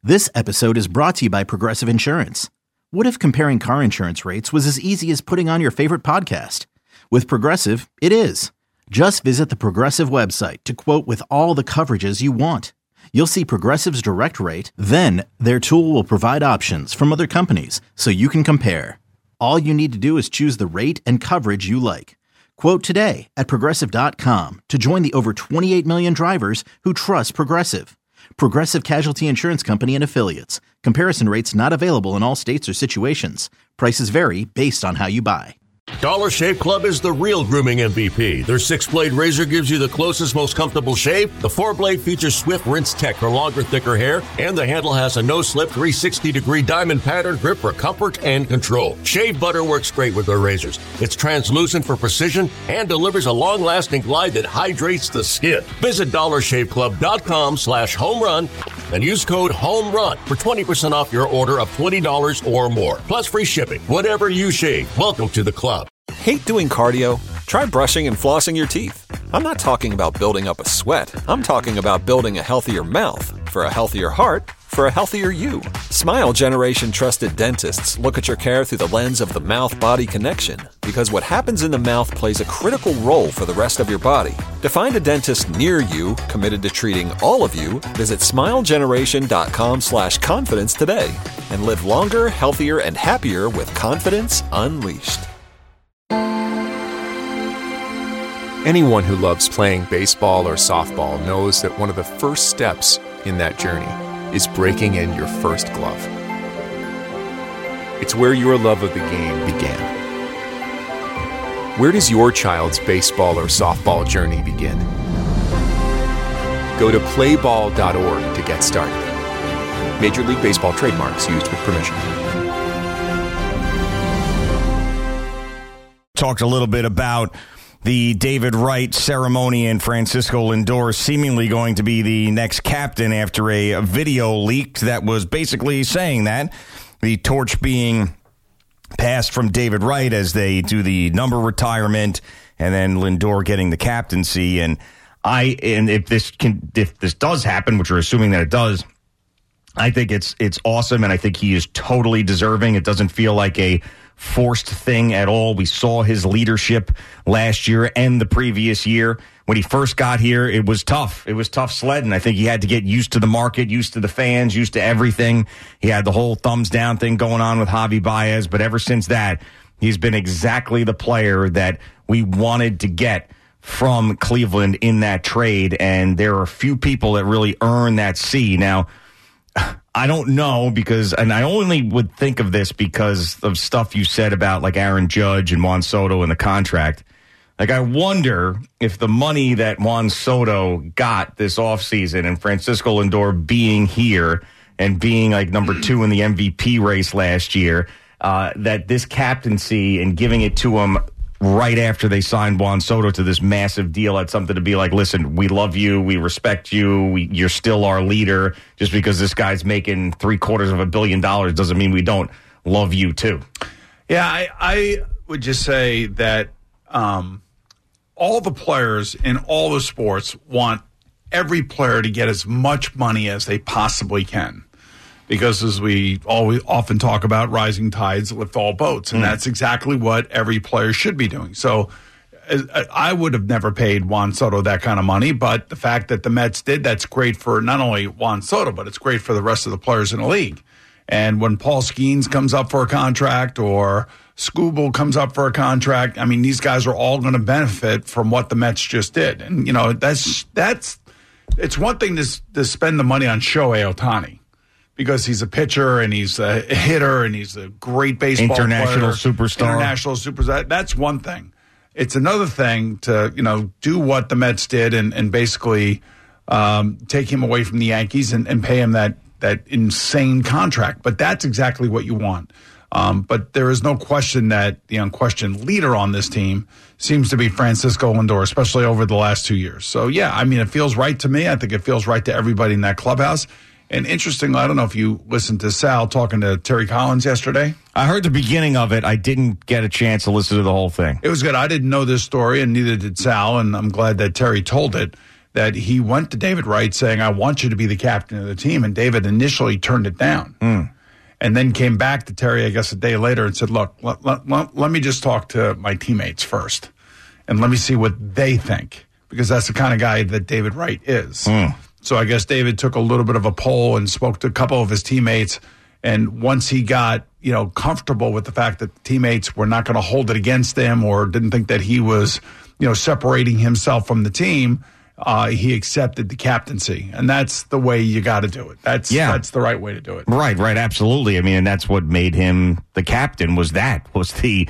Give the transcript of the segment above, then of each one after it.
This episode is brought to you by Progressive Insurance. What if comparing car insurance rates was as easy as putting on your favorite podcast? With Progressive, it is. Just visit the Progressive website to quote with all the coverages you want. You'll see Progressive's direct rate, then their tool will provide options from other companies so you can compare. All you need to do is choose the rate and coverage you like. Quote today at Progressive.com to join the over 28 million drivers who trust Progressive. Progressive Casualty Insurance Company and Affiliates. Comparison rates not available in all states or situations. Prices vary based on how you buy. Dollar Shave Club is the real grooming MVP. Their 6-blade razor gives you the closest, most comfortable shave. The 4-blade features swift rinse tech for longer, thicker hair. And the handle has a no-slip 360-degree diamond pattern grip for comfort and control. Shave butter works great with their razors. It's translucent for precision and delivers a long-lasting glide that hydrates the skin. Visit DollarShaveClub.com/homerun and use code HOMERUN for 20% off your order of $20 or more. Plus free shipping. Whatever you shave, welcome to the club. Hate doing cardio? Try brushing and flossing your teeth. I'm not talking about building up a sweat. I'm talking about building a healthier mouth. For a healthier heart, for a healthier you. Smile Generation trusted dentists look at your care through the lens of the mouth-body connection, because what happens in the mouth plays a critical role for the rest of your body. To find a dentist near you committed to treating all of you, visit smilegeneration.com/confidence today and live longer, healthier, and happier with confidence unleashed. Anyone who loves playing baseball or softball knows that one of the first steps in that journey is breaking in your first glove. It's where your love of the game began. Where does your child's baseball or softball journey begin? Go to playball.org to get started. Major League Baseball trademarks used with permission. Talked a little bit about the David Wright ceremony and Francisco Lindor seemingly going to be the next captain after a video leaked that was basically saying that. The torch being passed from David Wright as they do the number retirement and then Lindor getting the captaincy. And if this does happen, which we're assuming that it does, I think it's awesome, and I think he is totally deserving. It doesn't feel like a forced thing at all. We saw his leadership last year and the previous year. When he first got here, it was tough. It was tough sledding. I think he had to get used to the market, used to the fans, used to everything. He had the whole thumbs down thing going on with Javi Baez, but ever since that, he's been exactly the player that we wanted to get from Cleveland in that trade, and there are a few people that really earn that C. Now, I don't know and I only would think of this because of stuff you said about like Aaron Judge and Juan Soto and the contract. Like, I wonder if the money that Juan Soto got this offseason and Francisco Lindor being here and being like number 2 in the MVP race last year, that this captaincy and giving it to him right after they signed Juan Soto to this massive deal had something to be like, listen, we love you, we respect you, you're still our leader. Just because this guy's making $750 million doesn't mean we don't love you too. Yeah, I would just say that all the players in all the sports want every player to get as much money as they possibly can. Because as we often talk about, rising tides lift all boats. And that's exactly what every player should be doing. So I would have never paid Juan Soto that kind of money. But the fact that the Mets did, that's great for not only Juan Soto, but it's great for the rest of the players in the league. And when Paul Skeens comes up for a contract or Skubal comes up for a contract, I mean, these guys are all going to benefit from what the Mets just did. And, you know, it's one thing to spend the money on Shohei Ohtani, because he's a pitcher and he's a hitter and he's a great baseball international player. superstar. That's one thing. It's another thing to, you know, do what the Mets did and basically take him away from the Yankees and pay him that insane contract. But that's exactly what you want. But there is no question that the unquestioned leader on this team seems to be Francisco Lindor, especially over the last 2 years. So, yeah, I mean, it feels right to me. I think it feels right to everybody in that clubhouse. And interestingly, I don't know if you listened to Sal talking to Terry Collins yesterday. I heard the beginning of it. I didn't get a chance to listen to the whole thing. It was good. I didn't know this story, and neither did Sal, and I'm glad that Terry told it. that he went to David Wright saying, I want you to be the captain of the team. And David initially turned it down and then came back to Terry, I guess, a day later and said, look, let me just talk to my teammates first and let me see what they think, because that's the kind of guy that David Wright is. So I guess David took a little bit of a poll and spoke to a couple of his teammates. And once he got, comfortable with the fact that the teammates were not going to hold it against him or didn't think that he was, separating himself from the team, he accepted the captaincy. And that's the way you got to do it. That's the right way to do it. Right, absolutely. I mean, and that's what made him the captain was the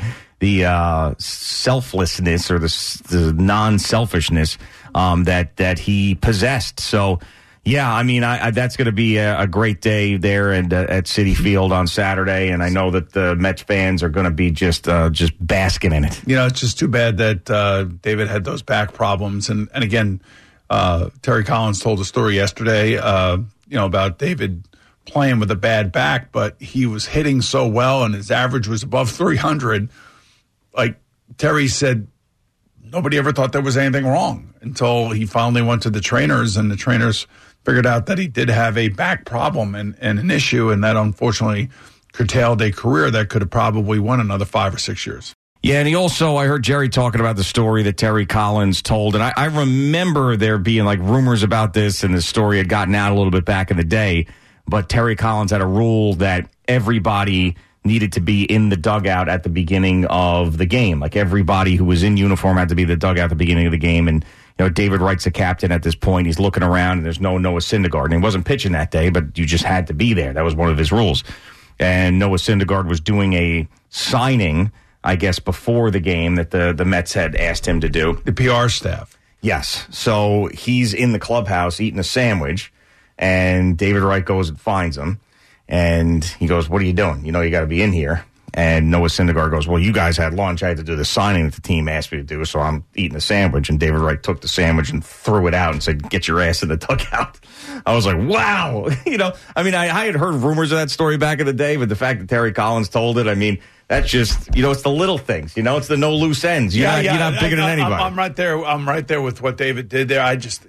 selflessness or the non-selfishness that he possessed. So, yeah, I mean, that's going to be a great day there and at Citi Field on Saturday, and I know that the Mets fans are going to be just basking in it. It's just too bad that David had those back problems, and again, Terry Collins told a story yesterday, about David playing with a bad back, but he was hitting so well, and his average was above 300. Like Terry said, nobody ever thought there was anything wrong until he finally went to the trainers, and the trainers figured out that he did have a back problem and an issue, and that unfortunately curtailed a career that could have probably won another 5 or 6 years. Yeah, and I heard Jerry talking about the story that Terry Collins told, and I remember there being like rumors about this, and the story had gotten out a little bit back in the day, but Terry Collins had a rule that everybody needed to be in the dugout at the beginning of the game. Like everybody who was in uniform had to be in the dugout at the beginning of the game, and David Wright's the captain at this point. He's looking around, and there's no Noah Syndergaard. And he wasn't pitching that day, but you just had to be there. That was one of his rules. And Noah Syndergaard was doing a signing, I guess, before the game that the Mets had asked him to do. The PR staff. Yes. So he's in the clubhouse eating a sandwich, and David Wright goes and finds him. And he goes, what are you doing? You got to be in here. And Noah Syndergaard goes, well, you guys had lunch. I had to do the signing that the team asked me to do, so I'm eating a sandwich. And David Wright took the sandwich and threw it out and said, get your ass in the dugout. I was like, wow. I had heard rumors of that story back in the day, but the fact that Terry Collins told it, that's just, it's the little things. It's the no loose ends. You're not bigger than anybody. I'm right there. I'm right there with what David did there. I just,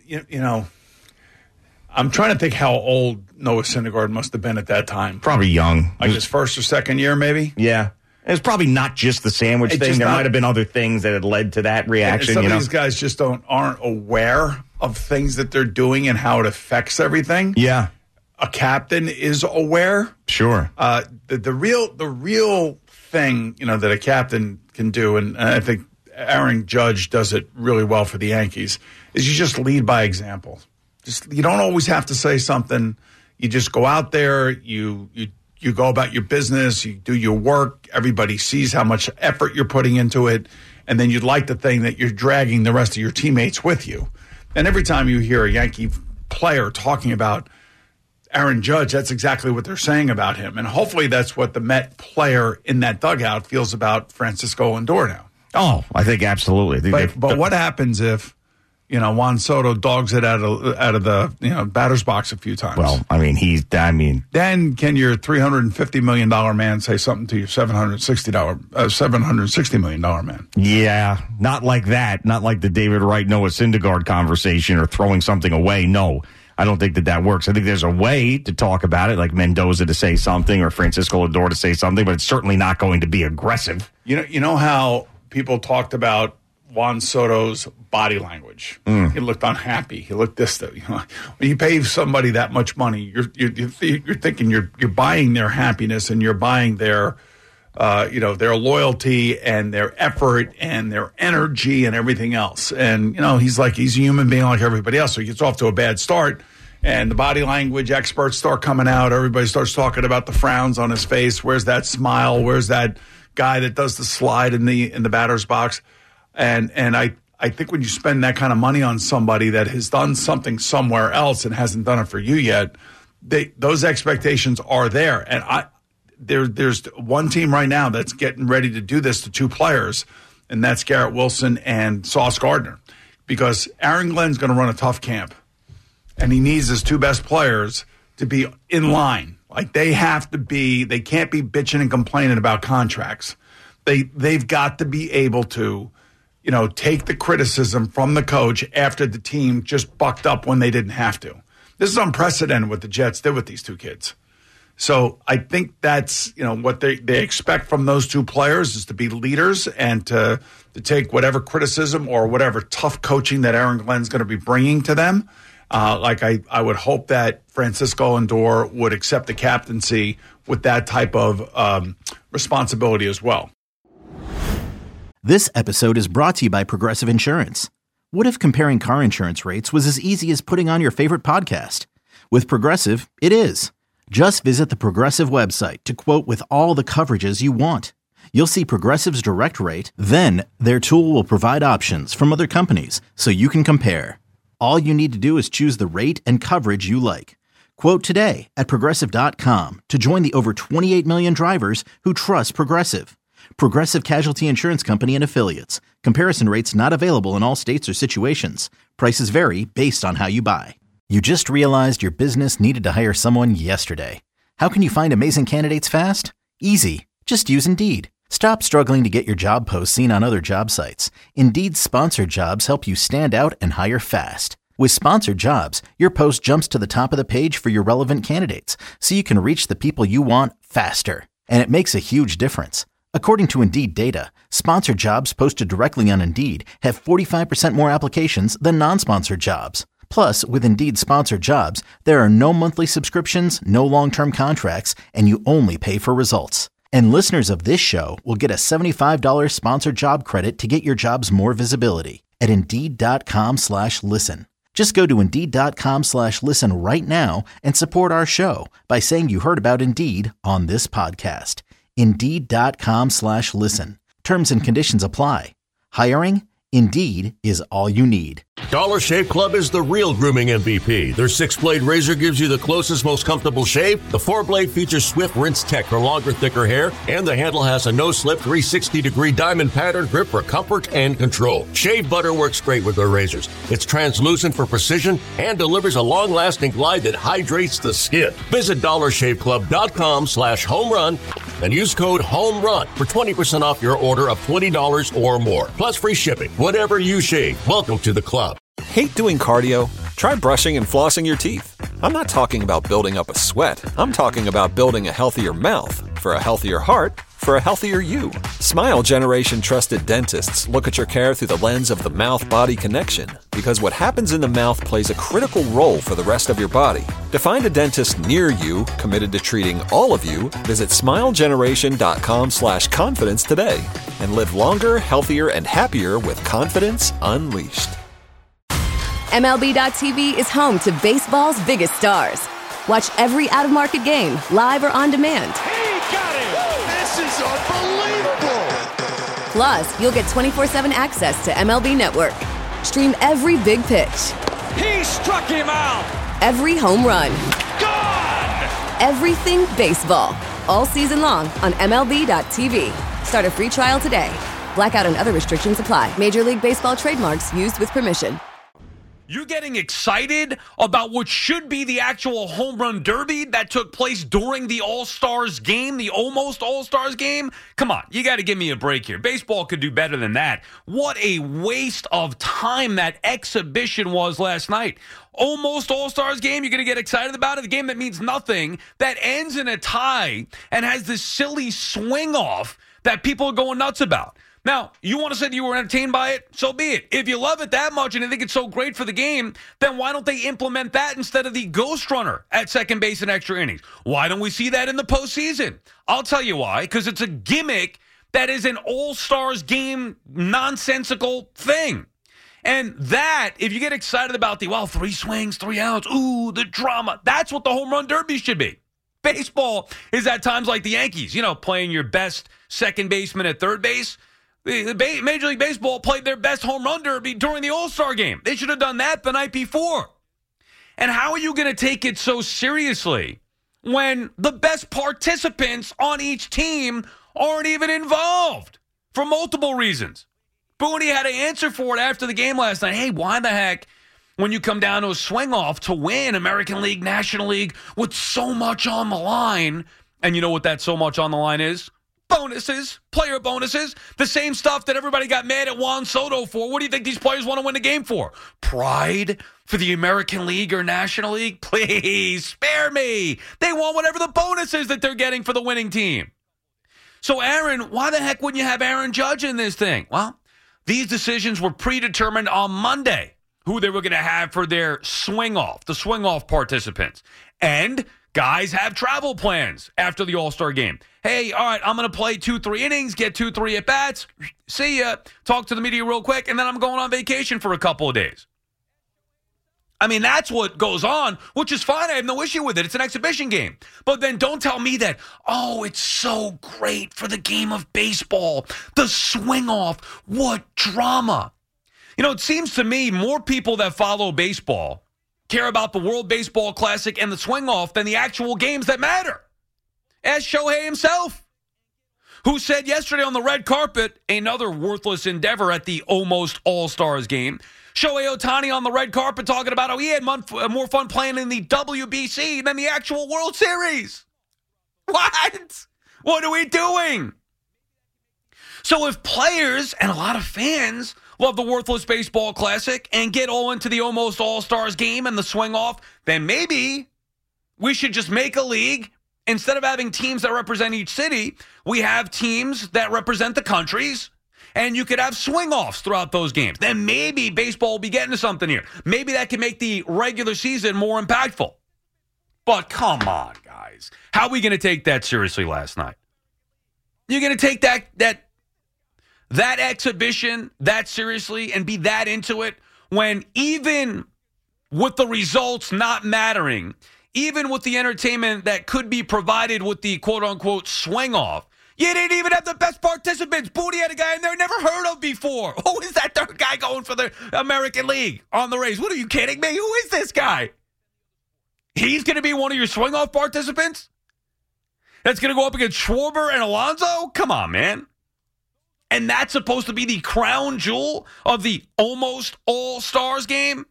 I'm trying to think how old Noah Syndergaard must have been at that time. Probably young. Like his first or second year, maybe? Yeah. It's probably not just the sandwich thing. There might have been other things that had led to that reaction. Some of these guys just aren't aware of things that they're doing and how it affects everything. Yeah. A captain is aware. Sure. The real thing, that a captain can do, and I think Aaron Judge does it really well for the Yankees, is you just lead by example. You don't always have to say something. You just go out there, you go about your business, you do your work, everybody sees how much effort you're putting into it, and then you'd like to think that you're dragging the rest of your teammates with you. And every time you hear a Yankee player talking about Aaron Judge, that's exactly what they're saying about him. And hopefully that's what the Met player in that dugout feels about Francisco Lindor now. Oh, I think absolutely. But what happens if Juan Soto dogs it out of the batter's box a few times? Well, then can your $350 million man say something to your $760 million man? Yeah, not like that. Not like the David Wright, Noah Syndergaard conversation or throwing something away. No, I don't think that works. I think there's a way to talk about it, like Mendoza to say something or Francisco Lindor to say something, but it's certainly not going to be aggressive. You know how people talked about Juan Soto's body language. He looked unhappy. He looked distant. When you pay somebody that much money, you're thinking you're buying their happiness and you're buying their their loyalty and their effort and their energy and everything else. And he's a human being like everybody else. So he gets off to a bad start, and the body language experts start coming out. Everybody starts talking about the frowns on his face. Where's that smile? Where's that guy that does the slide in the batter's box? And I think when you spend that kind of money on somebody that has done something somewhere else and hasn't done it for you yet, those expectations are there. And there's one team right now that's getting ready to do this to two players, and that's Garrett Wilson and Sauce Gardner, because Aaron Glenn's going to run a tough camp, and he needs his two best players to be in line. Like they can't be bitching and complaining about contracts. They've got to be able to take the criticism from the coach after the team just bucked up when they didn't have to. This is unprecedented what the Jets did with these two kids. So I think that's, what they expect from those two players is to be leaders and to take whatever criticism or whatever tough coaching that Aaron Glenn's going to be bringing to them. I would hope that Francisco Lindor would accept the captaincy with that type of responsibility as well. This episode is brought to you by Progressive Insurance. What if comparing car insurance rates was as easy as putting on your favorite podcast? With Progressive, it is. Just visit the Progressive website to quote with all the coverages you want. You'll see Progressive's direct rate, then their tool will provide options from other companies so you can compare. All you need to do is choose the rate and coverage you like. Quote today at Progressive.com to join the over 28 million drivers who trust Progressive. Progressive Casualty Insurance Company and Affiliates. Comparison rates not available in all states or situations. Prices vary based on how you buy. You just realized your business needed to hire someone yesterday. How can you find amazing candidates fast? Easy. Just use Indeed. Stop struggling to get your job posts seen on other job sites. Indeed's sponsored jobs help you stand out and hire fast. With sponsored jobs, your post jumps to the top of the page for your relevant candidates, so you can reach the people you want faster. And it makes a huge difference. According to Indeed data, sponsored jobs posted directly on Indeed have 45% more applications than non-sponsored jobs. Plus, with Indeed sponsored jobs, there are no monthly subscriptions, no long-term contracts, and you only pay for results. And listeners of this show will get a $75 sponsored job credit to get your jobs more visibility at Indeed.com/listen. Just go to Indeed.com/listen right now and support our show by saying you heard about Indeed on this podcast. Indeed.com/listen. Terms and conditions apply. Hiring? Indeed is all you need. Dollar Shave Club is the real grooming MVP. Their 6-blade razor gives you the closest, most comfortable shave. The 4-blade features Swift Rinse Tech for longer, thicker hair, and the handle has a no-slip 360-degree diamond pattern grip for comfort and control. Shave butter works great with their razors. It's translucent for precision and delivers a long-lasting glide that hydrates the skin. Visit DollarShaveClub.com/homerun and use code HOMERUN for 20% off your order of $20 or more, plus free shipping. Whatever you shave, welcome to the club. Hate doing cardio? Try brushing and flossing your teeth. I'm not talking about building up a sweat. I'm talking about building a healthier mouth. For a healthier heart, for a healthier you. Smile Generation trusted dentists look at your care through the lens of the mouth-body connection, because what happens in the mouth plays a critical role for the rest of your body. To find a dentist near you committed to treating all of you, visit smilegeneration.com/confidence today and live longer, healthier, and happier with confidence unleashed. MLB.tv is home to baseball's biggest stars. Watch every out-of-market game, live or on demand. He got it! This is unbelievable! Plus, you'll get 24/7 access to MLB Network. Stream every big pitch. He struck him out! Every home run. Gone! Everything baseball. All season long on MLB.tv. Start a free trial today. Blackout and other restrictions apply. Major League Baseball trademarks used with permission. You're getting excited about what should be the actual home run derby that took place during the All-Stars game, the almost All-Stars game? Come on, you got to give me a break here. Baseball could do better than that. What a waste of time that exhibition was last night. Almost All-Stars game, you're going to get excited about it? The game that means nothing, that ends in a tie and has this silly swing-off that people are going nuts about. Now, you want to say that you were entertained by it? So be it. If you love it that much and you think it's so great for the game, then why don't they implement that instead of the ghost runner at second base in extra innings? Why don't we see that in the postseason? I'll tell you why. Because it's a gimmick that is an all-stars game nonsensical thing. And that, if you get excited about 3 swings, 3 outs, ooh, the drama, that's what the home run derby should be. Baseball is at times like the Yankees, playing your best second baseman at third base. Major League Baseball played their best home run derby during the All-Star game. They should have done that the night before. And how are you going to take it so seriously when the best participants on each team aren't even involved for multiple reasons? Booney had to answer for it after the game last night. Hey, why the heck, when you come down to a swing-off to win American League, National League with so much on the line, and you know what that so much on the line is? bonuses, player bonuses, the same stuff that everybody got mad at Juan Soto for. What do you think these players want to win the game for? Pride for the American League or National League? Please spare me. They want whatever the bonus is that they're getting for the winning team. So, Aaron, why the heck wouldn't you have Aaron Judge in this thing? Well, these decisions were predetermined on Monday, who they were going to have for their swing-off, the swing-off participants. And guys have travel plans after the All-Star game. Hey, all right, I'm going to play 2-3 innings, get 2-3 at-bats, see ya, talk to the media real quick, and then I'm going on vacation for a couple of days. I mean, that's what goes on, which is fine. I have no issue with it. It's an exhibition game. But then don't tell me that, oh, it's so great for the game of baseball, the swing-off, what drama. You know, it seems to me more people that follow baseball care about the World Baseball Classic and the swing-off than the actual games that matter. Ask Shohei himself, who said yesterday on the red carpet, another worthless endeavor at the almost All-Stars game, Shohei Ohtani on the red carpet talking about how he had more fun playing in the WBC than the actual World Series. What? What are we doing? So if players and a lot of fans love the worthless baseball classic and get all into the almost all-stars game and the swing off, then maybe we should just make a league. Instead of having teams that represent each city, we have teams that represent the countries. And you could have swing-offs throughout those games. Then maybe baseball will be getting to something here. Maybe that can make the regular season more impactful. But come on, guys. How are we going to take that seriously last night? You're going to take that exhibition that seriously and be that into it when even with the results not mattering, even with the entertainment that could be provided with the quote-unquote swing-off, you didn't even have the best participants. Booty had a guy in there never heard of before. Who is that third guy going for the American League on the Rays? What, are you kidding me? Who is this guy? He's going to be one of your swing-off participants? That's going to go up against Schwarber and Alonso? Come on, man. And that's supposed to be the crown jewel of the almost all-stars game?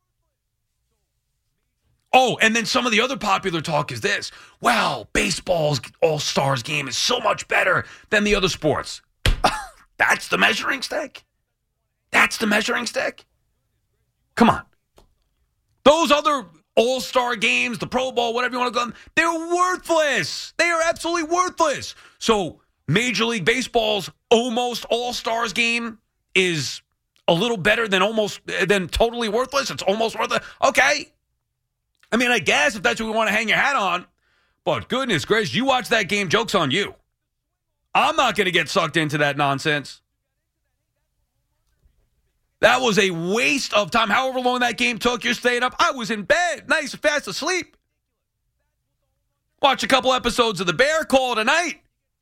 Oh, and then some of the other popular talk is this. Well, baseball's all-stars game is so much better than the other sports. That's the measuring stick? That's the measuring stick? Come on. Those other all-star games, the Pro Bowl, whatever you want to call them, they're worthless. They are absolutely worthless. So Major League Baseball's almost all-stars game is a little better than totally worthless. It's almost worthless. Okay. I mean, I guess if that's what we want to hang your hat on. But goodness gracious, you watch that game, joke's on you. I'm not going to get sucked into that nonsense. That was a waste of time. However long that game took, you're staying up. I was in bed, nice and fast asleep. Watch a couple episodes of The Bear, call it a night.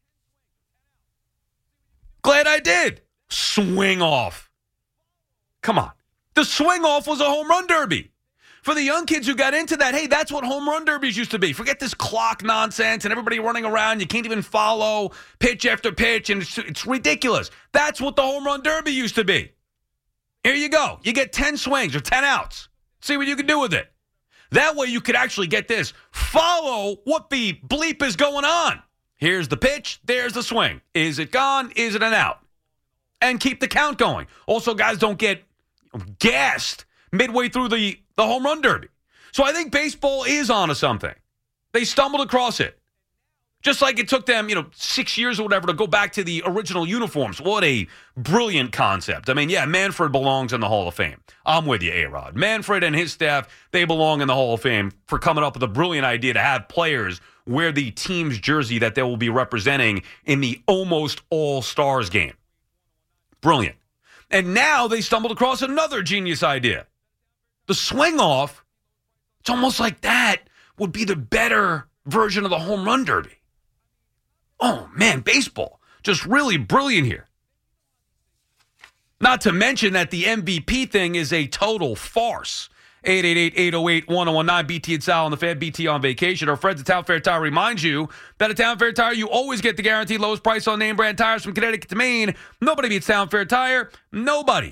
Glad I did. Swing off. Come on. The swing off was a home run derby. For the young kids who got into that, hey, that's what home run derbies used to be. Forget this clock nonsense and everybody running around. You can't even follow pitch after pitch, and it's ridiculous. That's what the home run derby used to be. Here you go. You get 10 swings or 10 outs. See what you can do with it. That way you could actually get this. Follow what the bleep is going on. Here's the pitch. There's the swing. Is it gone? Is it an out? And keep the count going. Also, guys don't get gassed midway through the home run derby. So I think baseball is onto something. They stumbled across it. Just like it took them, 6 years or whatever to go back to the original uniforms. What a brilliant concept. I mean, yeah, Manfred belongs in the Hall of Fame. I'm with you, A-Rod. Manfred and his staff, they belong in the Hall of Fame for coming up with a brilliant idea to have players wear the team's jersey that they will be representing in the almost all-stars game. Brilliant. And now they stumbled across another genius idea. The swing off, it's almost like that would be the better version of the home run derby. Oh, man, baseball, just really brilliant here. Not to mention that the MVP thing is a total farce. 888-808-1019, BT and Sal on the Fan, BT on vacation. Our friends at Town Fair Tire remind you that at Town Fair Tire, you always get the guaranteed lowest price on name brand tires from Connecticut to Maine. Nobody beats Town Fair Tire. Nobody.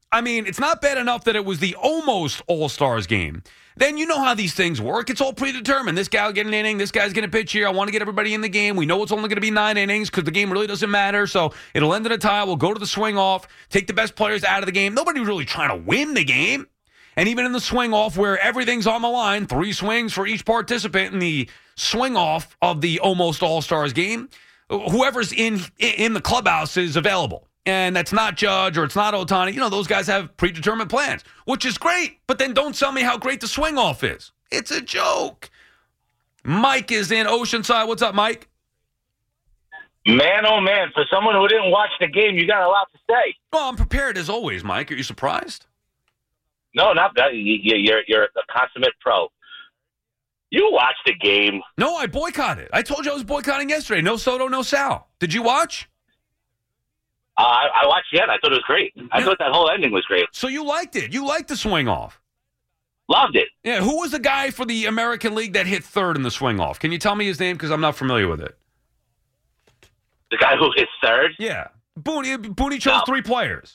I mean, it's not bad enough that it was the almost All-Stars game. Then you know how these things work. It's all predetermined. This guy will get an inning. This guy's going to pitch here. I want to get everybody in the game. We know it's only going to be 9 innings because the game really doesn't matter. So it'll end in a tie. We'll go to the swing off, take the best players out of the game. Nobody's really trying to win the game. And even in the swing off where everything's on the line, 3 swings for each participant in the swing off of the almost All-Stars game, whoever's in the clubhouse is available. And that's not Judge or it's not Ohtani. You know, those guys have predetermined plans, which is great. But then don't tell me how great the swing off is. It's a joke. Mike is in Oceanside. What's up, Mike? Man, oh, man. For someone who didn't watch the game, you got a lot to say. Well, I'm prepared as always, Mike. Are you surprised? No, not that. You're a consummate pro. You watched the game. No, I boycotted. I told you I was boycotting yesterday. No Soto, no Sal. Did you watch? I watched it. I thought it was great. I thought that whole ending was great. So you liked it. You liked the swing off. Loved it. Yeah. Who was the guy for the American League that hit third in the swing off? Can you tell me his name? Because I'm not familiar with it. The guy who hit third? Yeah. Booney chose 3 players.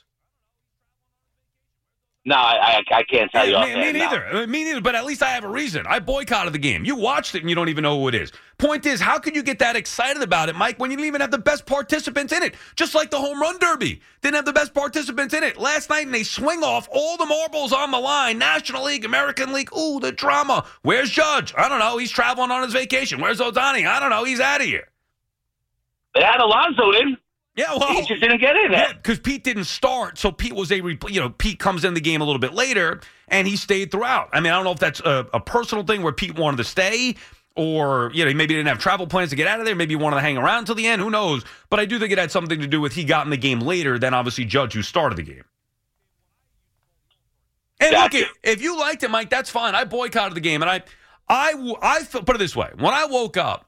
No, I can't tell you. Me neither. Me neither, but at least I have a reason. I boycotted the game. You watched it and you don't even know who it is. Point is, how could you get that excited about it, Mike, when you didn't even have the best participants in it? Just like the home run derby. Didn't have the best participants in it. Last night, and they swing off, all the marbles on the line. National League, American League. Ooh, the drama. Where's Judge? I don't know. He's traveling on his vacation. Where's Ohtani? I don't know. He's out of here. They had Alonso in. Yeah, well, he just didn't get in there. Yeah, because Pete didn't start, so Pete was Pete comes in the game a little bit later, and he stayed throughout. I mean, I don't know if that's a personal thing where Pete wanted to stay, or maybe didn't have travel plans to get out of there. Maybe he wanted to hang around until the end. Who knows? But I do think it had something to do with he got in the game later than obviously Judge, who started the game. And look, if you liked it, Mike, that's fine. I boycotted the game, and I put it this way: when I woke up,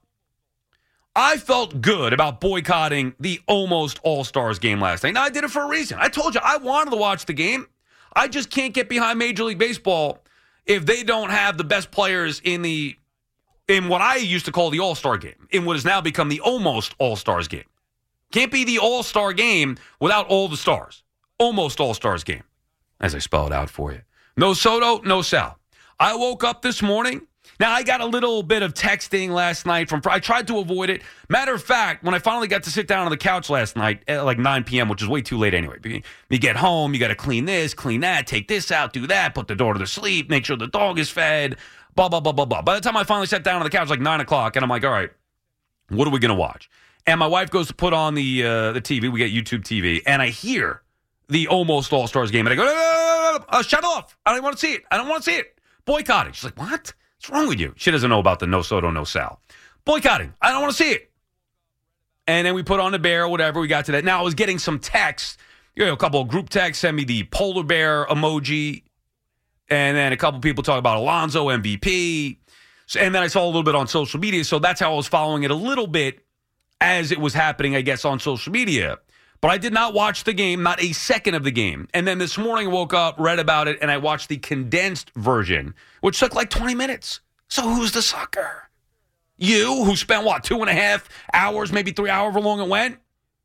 I felt good about boycotting the almost All-Stars game last night. Now, I did it for a reason. I told you I wanted to watch the game. I just can't get behind Major League Baseball if they don't have the best players in what I used to call the All-Star game, in what has now become the almost All-Stars game. Can't be the All-Star game without all the stars. Almost All-Stars game, as I spell it out for you. No Soto, no Sal. I woke up this morning. Now, I got a little bit of texting last night I tried to avoid it. Matter of fact, when I finally got to sit down on the couch last night at like 9 p.m., which is way too late anyway. You get home, you got to clean this, clean that, take this out, do that, put the daughter to sleep, make sure the dog is fed, blah, blah, blah, blah, blah. By the time I finally sat down on the couch, like 9 o'clock, and I'm like, all right, what are we going to watch? And my wife goes to put on the TV. We get YouTube TV, and I hear the almost All-Stars game, and I go, no, shut off. I don't want to see it. I don't want to see it. Boycotting. She's like, what? What's wrong with you? She doesn't know about the no Soto, no Sal. Boycotting. I don't want to see it. And then we put on the bear, whatever. We got to that. Now, I was getting some texts. A couple of group texts send me the polar bear emoji. And then a couple people talk about Alonso, MVP. And then I saw a little bit on social media. So that's how I was following it a little bit as it was happening, I guess, on social media. But I did not watch the game, not a second of the game. And then this morning I woke up, read about it, and I watched the condensed version, which took like 20 minutes. So who's the sucker? You, who spent, 2.5 hours, maybe 3 hours, however long it went?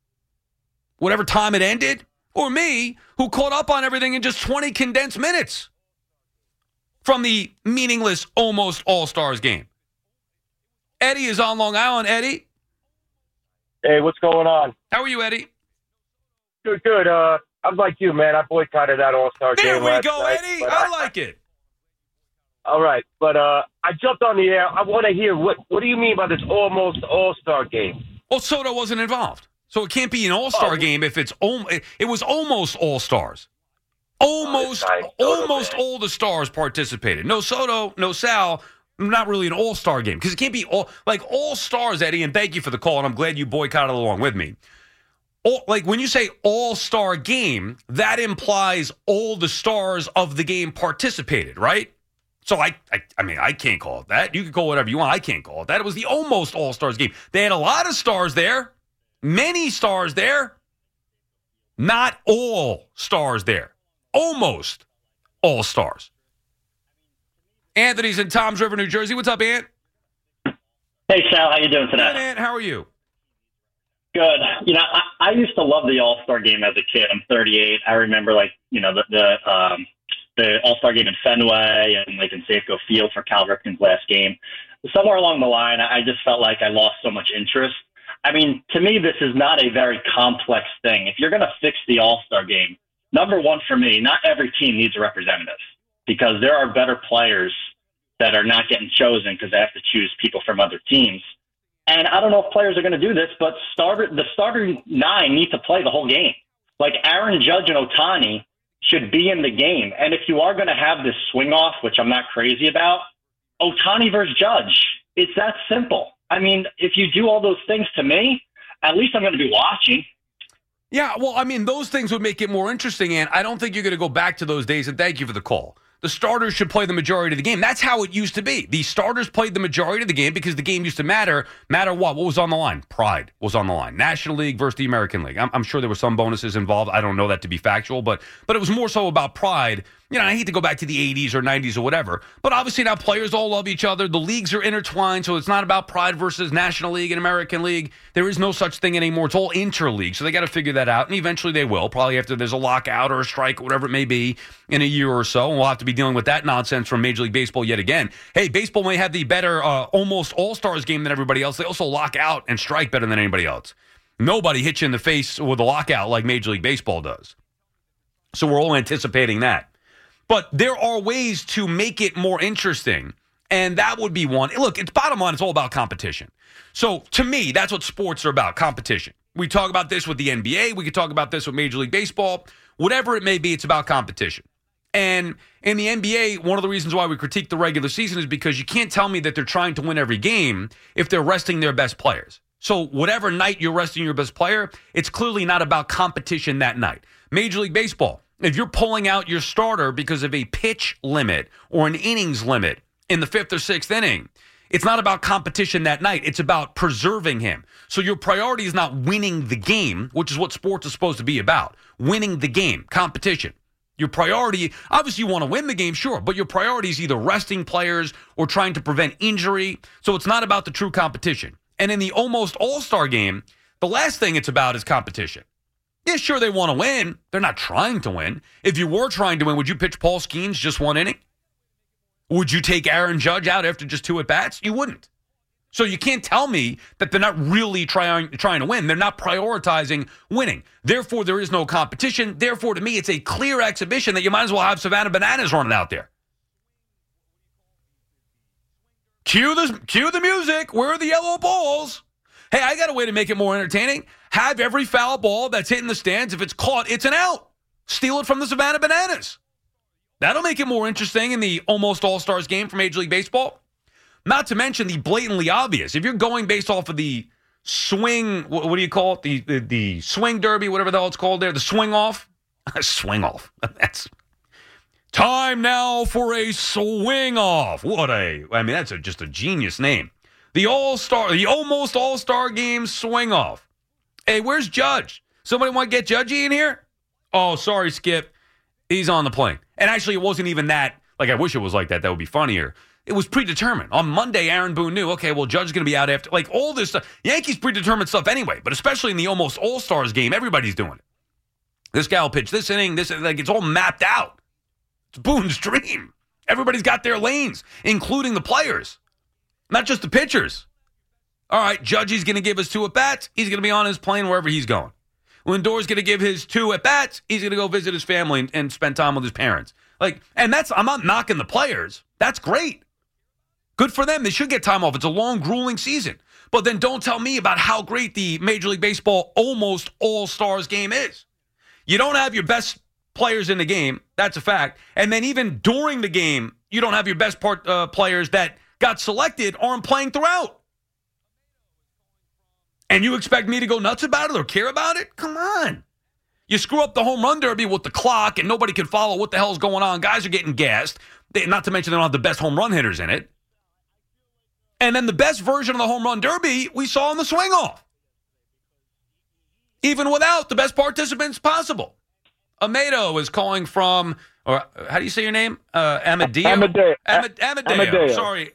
Whatever time it ended? Or me, who caught up on everything in just 20 condensed minutes from the meaningless almost All-Stars game? Eddie is on Long Island. Eddie? Hey, what's going on? How are you, Eddie? Good. I'm like you, man. I boycotted that All-Star game. There we last go, night, Eddie. I like it. All right, but I jumped on the air. I want to hear what do you mean by this almost All-Star game? Well, Soto wasn't involved, so it can't be an All-Star game if it was almost All-Stars. Almost all the stars participated. No Soto, no Sal. Not really an All-Star game because it can't be all stars, Eddie. And thank you for the call, and I'm glad you boycotted along with me. When you say all-star game, that implies all the stars of the game participated, right? So I can't call it that. You can call it whatever you want. I can't call it that. It was the almost all-stars game. They had a lot of stars there, many stars there, not all stars there, almost all stars. Anthony's in Toms River, New Jersey. What's up, Ant? Hey, Sal. How you doing today? Good, Ant. How are you? Good. I used to love the All-Star game as a kid. I'm 38. I remember, the All-Star game in Fenway and in Safeco Field for Cal Ripken's last game. Somewhere along the line, I just felt like I lost so much interest. I mean, to me, this is not a very complex thing. If you're going to fix the All-Star game, number one for me, not every team needs a representative because there are better players that are not getting chosen because they have to choose people from other teams. And I don't know if players are going to do this, but the starter 9 need to play the whole game. Like Aaron Judge and Ohtani should be in the game. And if you are going to have this swing off, which I'm not crazy about, Ohtani versus Judge, it's that simple. I mean, if you do all those things to me, at least I'm going to be watching. Yeah, well, I mean, those things would make it more interesting, and I don't think you're going to go back to those days, and thank you for the call. The starters should play the majority of the game. That's how it used to be. The starters played the majority of the game because the game used to matter. Matter what? What was on the line? Pride was on the line. National League versus the American League. I'm sure there were some bonuses involved. I don't know that to be factual, but it was more so about pride. You know, I hate to go back to the 80s or 90s or whatever, but obviously now players all love each other. The leagues are intertwined, so it's not about pride versus National League and American League. There is no such thing anymore. It's all interleague, so they got to figure that out, and eventually they will, probably after there's a lockout or a strike or whatever it may be in a year or so, and we'll have to be dealing with that nonsense from Major League Baseball yet again. Hey, baseball may have the better almost all-stars game than everybody else. They also lock out and strike better than anybody else. Nobody hits you in the face with a lockout like Major League Baseball does. So we're all anticipating that. But there are ways to make it more interesting, and that would be one. Look, it's bottom line, it's all about competition. So to me, that's what sports are about, competition. We talk about this with the NBA. We could talk about this with Major League Baseball. Whatever it may be, it's about competition. And in the NBA, one of the reasons why we critique the regular season is because you can't tell me that they're trying to win every game if they're resting their best players. So whatever night you're resting your best player, it's clearly not about competition that night. Major League Baseball, if you're pulling out your starter because of a pitch limit or an innings limit in the 5th or 6th inning, it's not about competition that night. It's about preserving him. So your priority is not winning the game, which is what sports is supposed to be about. Winning the game, competition. Your priority, obviously you want to win the game, sure, but your priority is either resting players or trying to prevent injury. So it's not about the true competition. And in the almost all-star game, the last thing it's about is competition. Yeah, sure, they want to win. They're not trying to win. If you were trying to win, would you pitch Paul Skeens just one inning? Would you take Aaron Judge out after just 2 at-bats? You wouldn't. So you can't tell me that they're not really trying to win. They're not prioritizing winning. Therefore, there is no competition. Therefore, to me, it's a clear exhibition that you might as well have Savannah Bananas running out there. Cue the music. Where are the yellow balls? Hey, I got a way to make it more entertaining. Have every foul ball that's hitting the stands, if it's caught, it's an out. Steal it from the Savannah Bananas. That'll make it more interesting in the almost all-stars game for Major League Baseball. Not to mention the blatantly obvious. If you're going based off of the swing, what do you call it? The swing derby, whatever the hell it's called there. The swing off. Swing off. That's time now for a swing off. That's just a genius name. The almost all-star game swing off. Hey, where's Judge? Somebody want to get Judgy in here? Oh, sorry, Skip. He's on the plane. And actually, it wasn't even that. Like, I wish it was like that. That would be funnier. It was predetermined. On Monday, Aaron Boone knew, okay, well, Judge is going to be out after. Like, all this stuff. Yankees predetermined stuff anyway. But especially in the almost all-stars game, everybody's doing it. This guy will pitch this inning. It's all mapped out. It's Boone's dream. Everybody's got their lanes, including the players. Not just the pitchers. All right, Judge is going to give us 2 at-bats. He's going to be on his plane wherever he's going. Lindor's going to give his 2 at-bats. He's going to go visit his family and spend time with his parents. I'm not knocking the players. That's great. Good for them. They should get time off. It's a long, grueling season. But then don't tell me about how great the Major League Baseball almost all-stars game is. You don't have your best players in the game. That's a fact. And then even during the game, you don't have your best players that got selected aren't playing throughout. And you expect me to go nuts about it or care about it? Come on. You screw up the home run derby with the clock and nobody can follow what the hell's going on. Guys are getting gassed. Not to mention they don't have the best home run hitters in it. And then the best version of the home run derby we saw in the swing off. Even without the best participants possible. Amato is calling from, or how do you say your name? Amadeo. Amadeo. Sorry.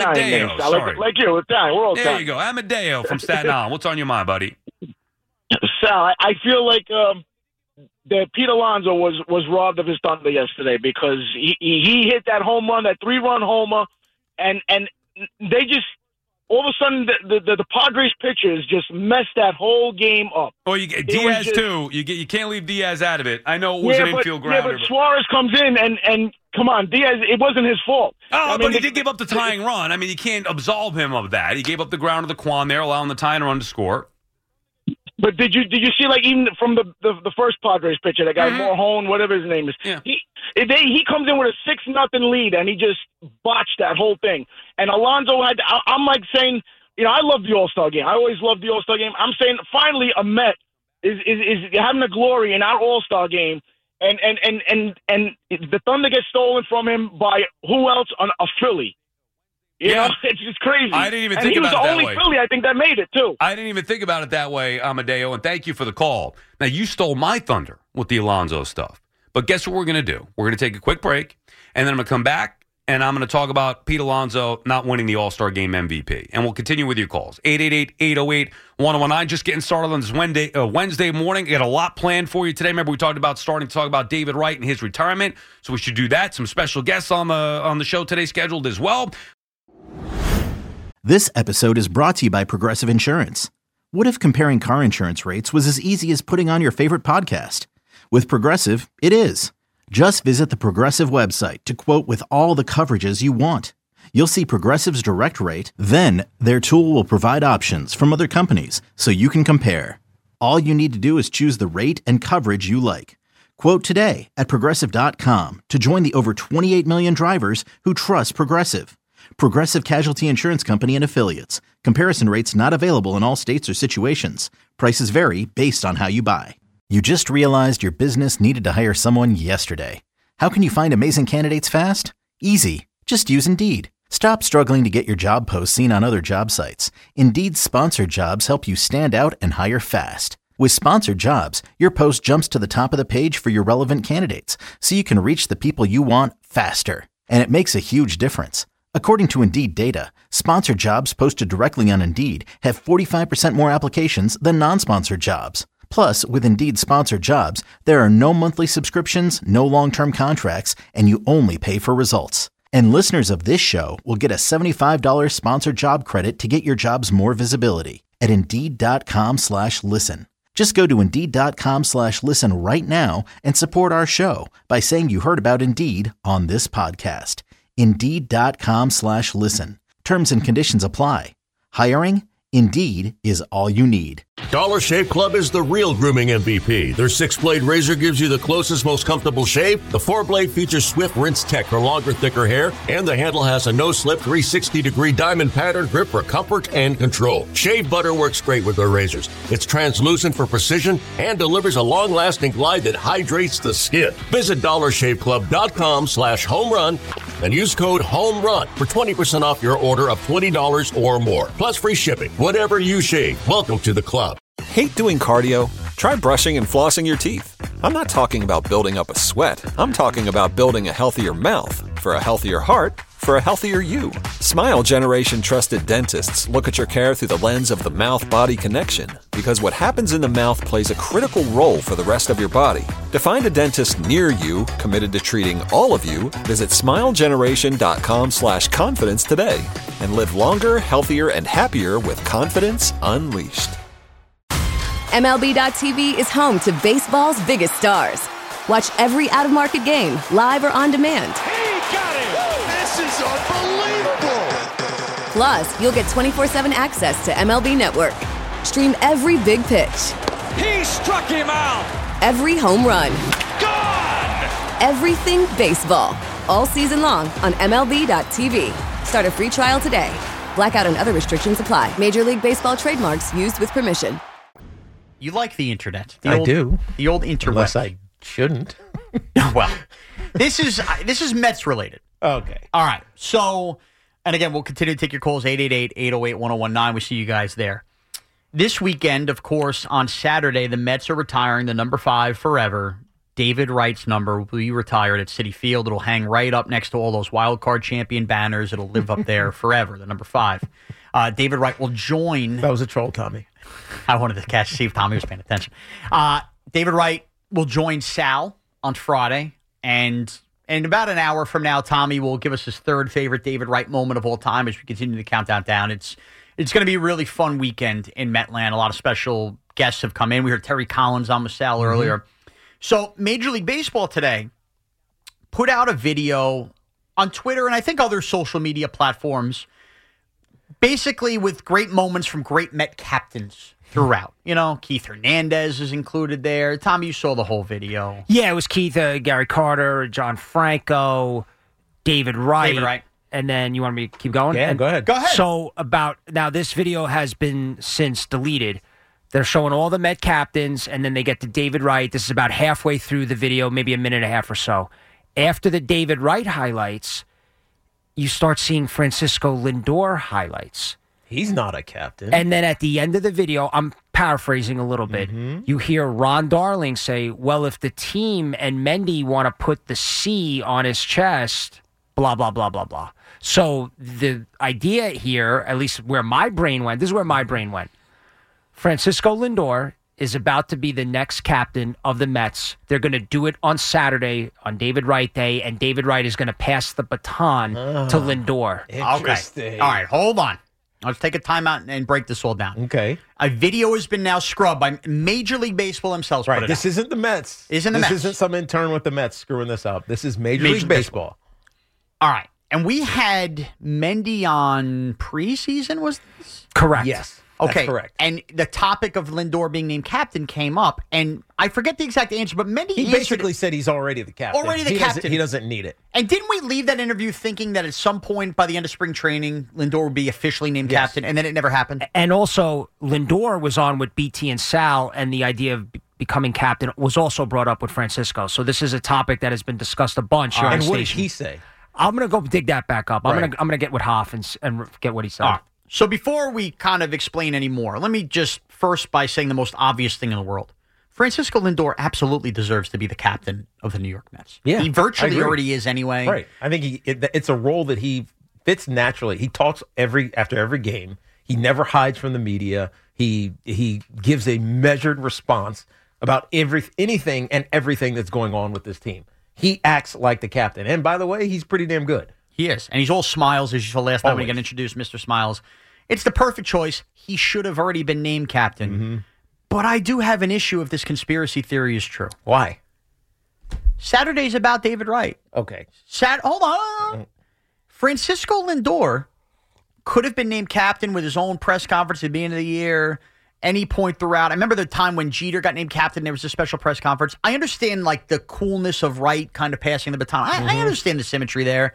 Amadeo. Sorry. Like you, Italian. We're all There you go. Amadeo from Staten Island. What's on your mind, buddy? Sal, I feel like that Pete Alonso was robbed of his thunder yesterday because he hit that home run, that 3-run homer, and they just all of a sudden the Padres pitchers just messed that whole game up. Oh, you get Diaz too. You can't leave Diaz out of it. I know it was an infield grounder. Yeah, but Suarez comes in and come on, Diaz. It wasn't his fault. Oh, but he did give up the tying run. I mean, you can't absolve him of that. He gave up the ground to the Kwan there, allowing the tying run to score. But did you see, like, even from the first Padres pitcher, that guy Morhone, whatever his name is, he comes in with a 6-0 lead and he just botched that whole thing. And Alonso I'm like saying, I love the All-Star game. I always love the All-Star game. I'm saying finally a Met is having a glory in our All-Star game, and the thunder gets stolen from him by who else? A Philly. You know, it's just crazy. I didn't even think about it that way. He was the only Philly, I think, that made it, too. I didn't even think about it that way, Amadeo, and thank you for the call. Now, you stole my thunder with the Alonso stuff. But guess what we're going to do? We're going to take a quick break, and then I'm going to come back, and I'm going to talk about Pete Alonso not winning the All-Star Game MVP. And we'll continue with your calls. 888-808-1019. Just getting started on this Wednesday morning. Got a lot planned for you today. Remember, we talked about starting to talk about David Wright and his retirement, so we should do that. Some special guests on the show today scheduled as well. This episode is brought to you by Progressive Insurance. What if comparing car insurance rates was as easy as putting on your favorite podcast? With Progressive, it is. Just visit the Progressive website to quote with all the coverages you want. You'll see Progressive's direct rate, then their tool will provide options from other companies so you can compare. All you need to do is choose the rate and coverage you like. Quote today at Progressive.com to join the over 28 million drivers who trust Progressive. Progressive Casualty Insurance Company and Affiliates. Comparison rates not available in all states or situations. Prices vary based on how you buy. You just realized your business needed to hire someone yesterday. How can you find amazing candidates fast? Easy. Just use Indeed. Stop struggling to get your job posts seen on other job sites. Indeed's sponsored jobs help you stand out and hire fast. With sponsored jobs, your post jumps to the top of the page for your relevant candidates, so you can reach the people you want faster. And it makes a huge difference. According to Indeed data, sponsored jobs posted directly on Indeed have 45% more applications than non-sponsored jobs. Plus, with Indeed sponsored jobs, there are no monthly subscriptions, no long-term contracts, and you only pay for results. And listeners of this show will get a $75 sponsored job credit to get your jobs more visibility at Indeed.com/listen. Just go to Indeed.com/listen right now and support our show by saying you heard about Indeed on this podcast. Indeed.com/listen. Terms and conditions apply. Hiring? Indeed is all you need. Dollar Shave Club is the real grooming MVP. Their 6-blade razor gives you the closest, most comfortable shave. The 4-blade features Swift Rinse Tech for longer, thicker hair, and the handle has a no-slip 360-degree diamond pattern grip for comfort and control. Shave butter works great with their razors. It's translucent for precision and delivers a long-lasting glide that hydrates the skin. Visit DollarShaveClub.com/homerun and use code HOMERUN for 20% off your order of $20 or more, plus free shipping. Whatever you shave, welcome to the club. Hate doing cardio? Try brushing and flossing your teeth. I'm not talking about building up a sweat. I'm talking about building a healthier mouth. For a healthier heart, for a healthier you. Smile Generation trusted dentists look at your care through the lens of the mouth-body connection, because what happens in the mouth plays a critical role for the rest of your body. To find a dentist near you committed to treating all of you, visit smilegeneration.com/confidence today and live longer, healthier, and happier with confidence unleashed. MLB.tv is home to baseball's biggest stars. Watch every out-of-market game, live or on demand. He got it! This is unbelievable! Plus, you'll get 24/7 access to MLB Network. Stream every big pitch. He struck him out! Every home run. Gone! Everything baseball. All season long on MLB.tv. Start a free trial today. Blackout and other restrictions apply. Major League Baseball trademarks used with permission. You like the internet. I do. The old interweb. Unless I shouldn't. Well, this is Mets related. Okay. All right. So, and again, we'll continue to take your calls, 888-808-1019. We see you guys there. This weekend, of course, on Saturday, the Mets are retiring the number 5 forever. David Wright's number will be retired at Citi Field. It'll hang right up next to all those wild card champion banners. It'll live up there forever, the number 5. David Wright will join. That was a troll, Tommy. I wanted to see if Tommy was paying attention. David Wright will join Sal on Friday, and in about an hour from now, Tommy will give us his third favorite David Wright moment of all time as we continue the countdown down. It's going to be a really fun weekend in Metland. A lot of special guests have come in. We heard Terry Collins on with Sal earlier. So Major League Baseball today put out a video on Twitter and I think other social media platforms, basically with great moments from great Met captains throughout. You know, Keith Hernandez is included there. Tom, you saw the whole video. Yeah, it was Keith, Gary Carter, John Franco, David Wright. And then you want me to keep going? Yeah, go ahead. So now this video has been since deleted. They're showing all the Met captains, and then they get to David Wright. This is about halfway through the video, maybe a minute and a half or so. After the David Wright highlights, you start seeing Francisco Lindor highlights. He's not a captain. And then at the end of the video, I'm paraphrasing a little bit, you hear Ron Darling say, well, if the team and Mendy want to put the C on his chest, blah, blah, blah, blah, blah. So the idea here, at least where my brain went, this is where my brain went. Francisco Lindor is about to be the next captain of the Mets. They're going to do it on Saturday, on David Wright Day, and David Wright is going to pass the baton to Lindor. Okay. All right, hold on. Let's take a timeout and break this all down. Okay. A video has been now scrubbed by Major League Baseball themselves. Right. This isn't the Mets. This isn't some intern with the Mets screwing this up. This is Major League Baseball. All right. And we had Mendy on preseason, was this? Correct. Yes. Okay, that's correct. And the topic of Lindor being named captain came up, and I forget the exact answer, but Mendy basically said he's already the captain. He doesn't need it. And didn't we leave that interview thinking that at some point by the end of spring training, Lindor would be officially named captain, and then it never happened? And also, Lindor was on with BT and Sal, and the idea of becoming captain was also brought up with Francisco. So this is a topic that has been discussed a bunch here on the station. And what did he say? I'm going to go dig that back up. I'm going to get with Hoff and get what he said. So before we kind of explain any more, let me just first by saying the most obvious thing in the world. Francisco Lindor absolutely deserves to be the captain of the New York Mets. Yeah, he virtually already is anyway. Right. I think it's a role that he fits naturally. He talks after every game. He never hides from the media. He gives a measured response about anything and everything that's going on with this team. He acts like the captain. And by the way, he's pretty damn good. He is. And he's all smiles, as you saw last time we got introduced, Mr. Smiles. It's the perfect choice. He should have already been named captain. But I do have an issue if this conspiracy theory is true. Why? Saturday's about David Wright. Okay. Hold on. Francisco Lindor could have been named captain with his own press conference at the beginning of the year, any point throughout. I remember the time when Jeter got named captain, there was a special press conference. I understand like the coolness of Wright kind of passing the baton. I understand the symmetry there.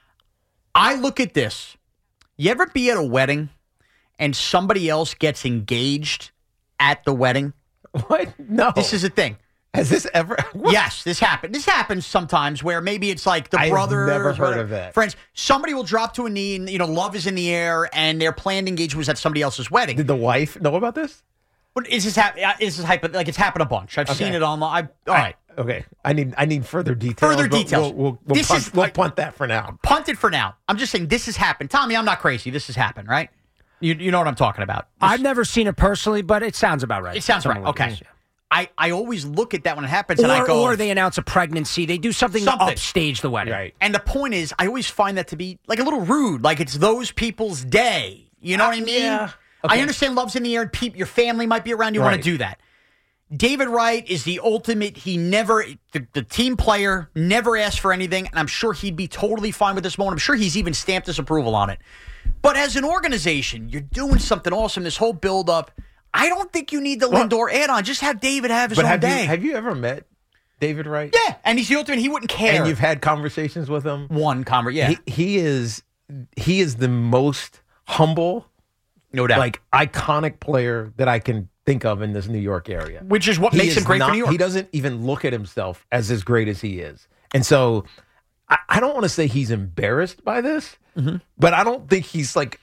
I look at this. You ever be at a wedding and somebody else gets engaged at the wedding? What? No. This is a thing. Has this ever? What? Yes, this happened. This happens sometimes where maybe it's like the brothers. I've never heard of that. Friends, somebody will drop to a knee and, love is in the air and their planned engagement was at somebody else's wedding. Did the wife know about this? But is this like it's happened a bunch. I've seen it online. All right. Okay. I need further details. We'll punt that for now. Punt it for now. I'm just saying this has happened. Tommy, I'm not crazy. This has happened, right? You know what I'm talking about. I've never seen it personally, but it sounds about right. It sounds right. Okay. I always look at that when it happens and I go... Or they announce a pregnancy. They do something to upstage the wedding. Right. And the point is, I always find that to be like a little rude. Like it's those people's day. You know what I mean? Yeah. Okay. I understand love's in the air and your family might be around. You want to do that. David Wright is the ultimate. He never, the team player, never asked for anything. And I'm sure he'd be totally fine with this moment. I'm sure he's even stamped his approval on it. But as an organization, you're doing something awesome. This whole build-up. I don't think you need the Lindor add-on. Just have David have his own day. Have you ever met David Wright? Yeah, and he's the ultimate. He wouldn't care. And you've had conversations with him? One conversation, yeah. He is the most humble, no doubt, like iconic player that I can think of in this New York area. Which is what makes him great for New York. He doesn't even look at himself as great as he is. And so I don't want to say he's embarrassed by this, but I don't think he's like,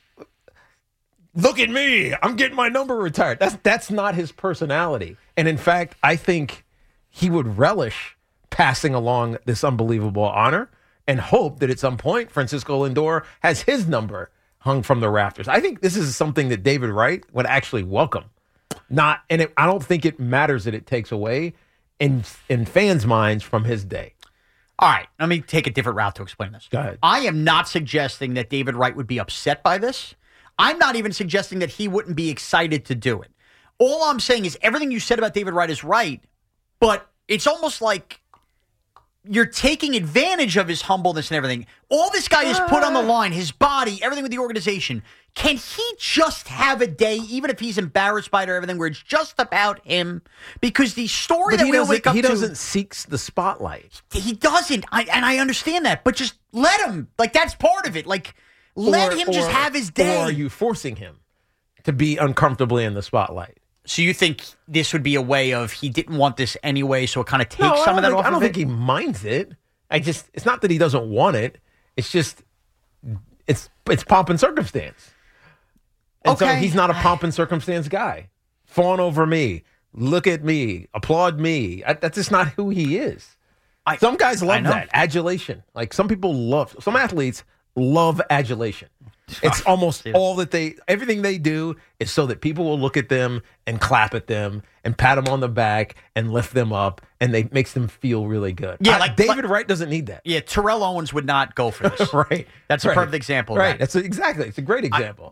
look at me, I'm getting my number retired. That's not his personality. And in fact, I think he would relish passing along this unbelievable honor and hope that at some point Francisco Lindor has his number hung from the rafters. I think this is something that David Wright would actually welcome. I don't think it matters that it takes away in fans' minds from his day. All right, let me take a different route to explain this. Go ahead. I am not suggesting that David Wright would be upset by this. I'm not even suggesting that he wouldn't be excited to do it. All I'm saying is everything you said about David Wright is right, but it's almost like you're taking advantage of his humbleness and everything. All this guy has put on the line, his body, everything with the organization. Can he just have a day, even if he's embarrassed by it or everything, where it's just about him? Because the story that we wake up to... He doesn't seek the spotlight. He doesn't. And I understand that. But just let him. Like, that's part of it. Like, let him just have his day. Or are you forcing him to be uncomfortably in the spotlight? So you think this would be a way of he didn't want this anyway, so it kind of takes some of that off of it? I don't think he minds it. It's not that he doesn't want it. It's just, it's pomp and circumstance. And so he's not a pomp and circumstance guy. Fawn over me. Look at me. Applaud me. That's just not who he is. Some guys love that. Adulation. Like some athletes love adulation. It's almost all that everything they do is so that people will look at them and clap at them and pat them on the back and lift them up, and it makes them feel really good. Yeah, David Wright doesn't need that. Yeah, Terrell Owens would not go for this. Right. That's a perfect example of right. that. Exactly. It's a great example.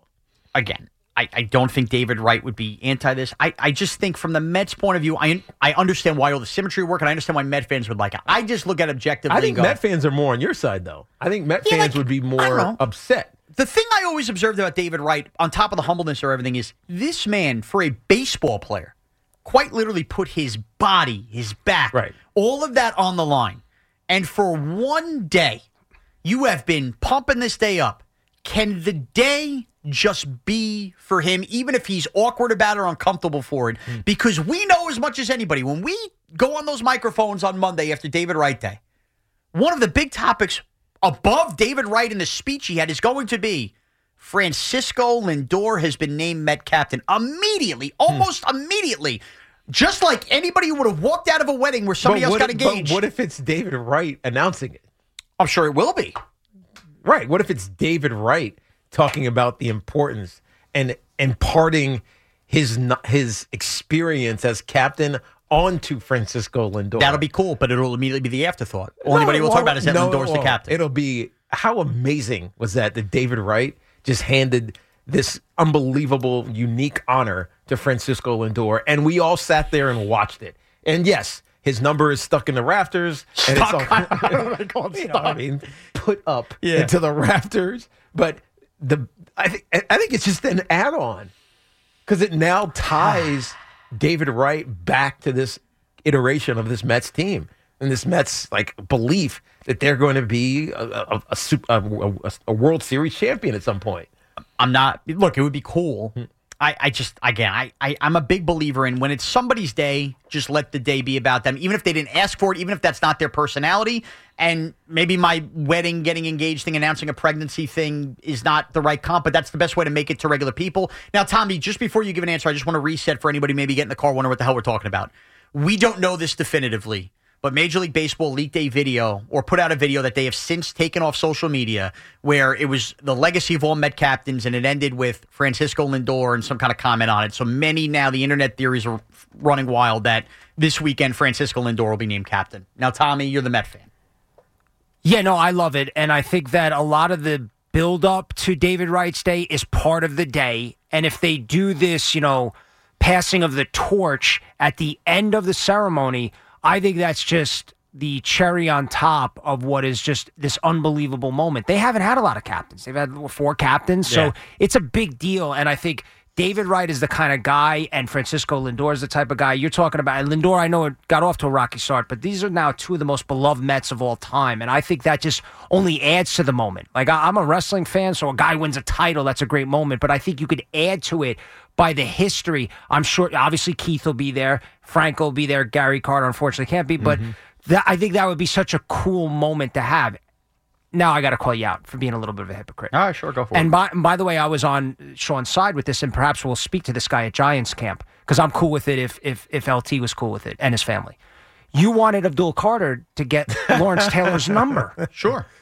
I don't think David Wright would be anti this. I just think from the Mets' point of view, I understand why all the symmetry work, and I understand why Met fans would like it. I just look at objectively. I think Met fans are more on your side, though. I think Met fans would be more upset. The thing I always observed about David Wright, on top of the humbleness or everything, is this man, for a baseball player, quite literally put his body, his back, all of that on the line. And for one day, you have been pumping this day up. Can the day just be for him, even if he's awkward about it or uncomfortable for it? Because we know as much as anybody, when we go on those microphones on Monday after David Wright Day, one of the big topics above David Wright in the speech he had is going to be Francisco Lindor has been named Met captain. Immediately, almost immediately. Just like anybody who would have walked out of a wedding where somebody else got engaged. But what if it's David Wright announcing it? I'm sure it will be. Right. What if it's David Wright talking about the importance and imparting his experience as captain onto Francisco Lindor? That'll be cool, but it'll immediately be the afterthought. Anybody will talk about is that Lindor's the captain. It'll be, how amazing was that David Wright just handed this unbelievable, unique honor to Francisco Lindor, and we all sat there and watched it. And yes, his number is stuck in the rafters. And it's all, put up into the rafters. But I think it's just an add-on because it now ties David Wright back to this iteration of this Mets team and this Mets belief that they're going to be a World Series champion at some point. Look, it would be cool. I'm a big believer in when it's somebody's day, just let the day be about them, even if they didn't ask for it, even if that's not their personality. And maybe my wedding, getting engaged thing, announcing a pregnancy thing is not the right comp, but that's the best way to make it to regular people. Now, Tommy, just before you give an answer, I just want to reset for anybody maybe getting in the car, wondering what the hell we're talking about. We don't know this definitively, but Major League Baseball leaked a video or put out a video that they have since taken off social media where it was the legacy of all Met captains, and it ended with Francisco Lindor and some kind of comment on it. So many now, the internet theories are running wild that this weekend Francisco Lindor will be named captain. Now, Tommy, you're the Met fan. Yeah, no, I love it. And I think that a lot of the build-up to David Wright's day is part of the day. And if they do this, passing of the torch at the end of the ceremony, I think that's just the cherry on top of what is just this unbelievable moment. They haven't had a lot of captains. They've had 4 captains, so it's a big deal. And I think David Wright is the kind of guy, and Francisco Lindor is the type of guy you're talking about. And Lindor, I know it got off to a rocky start, but these are now 2 of the most beloved Mets of all time. And I think that just only adds to the moment. I'm a wrestling fan, so a guy wins a title, that's a great moment. But I think you could add to it by the history. I'm sure, obviously, Keith will be there. Frank will be there. Gary Carter, unfortunately, can't be. But I think that would be such a cool moment to have. Now I got to call you out for being a little bit of a hypocrite. All right, sure, go for it. And by the way, I was on Sean's side with this, and perhaps we'll speak to this guy at Giants camp because I'm cool with it if LT was cool with it and his family. You wanted Abdul Carter to get Lawrence Taylor's number. Sure.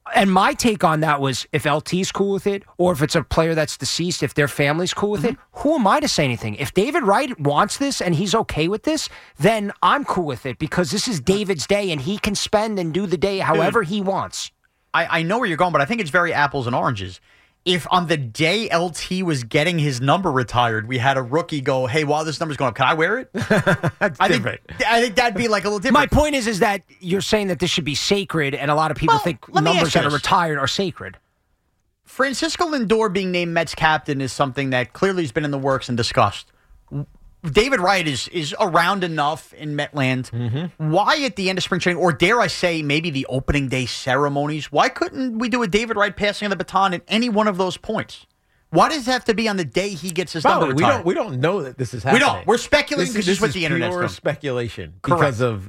And my take on that was if LT's cool with it, or if it's a player that's deceased, if their family's cool with it, who am I to say anything? If David Wright wants this and he's okay with this, then I'm cool with it because this is David's day and he can spend and do the day however he wants. I know where you're going, but I think it's very apples and oranges. If on the day LT was getting his number retired, we had a rookie go, hey, while this number's going up, can I wear it? I think that'd be like a little different. My point is that you're saying that this should be sacred, and a lot of people think numbers that are retired are sacred. Francisco Lindor being named Mets captain is something that clearly has been in the works and discussed. David Wright is around enough in Metland. Mm-hmm. Why at the end of spring training, or dare I say maybe the opening day ceremonies, why couldn't we do a David Wright passing of the baton at any one of those points? Why does it have to be on the day he gets his number retired? We don't know that this is happening. We don't. We're speculating because this is what the internet's pure doing. Speculation. Correct. Because of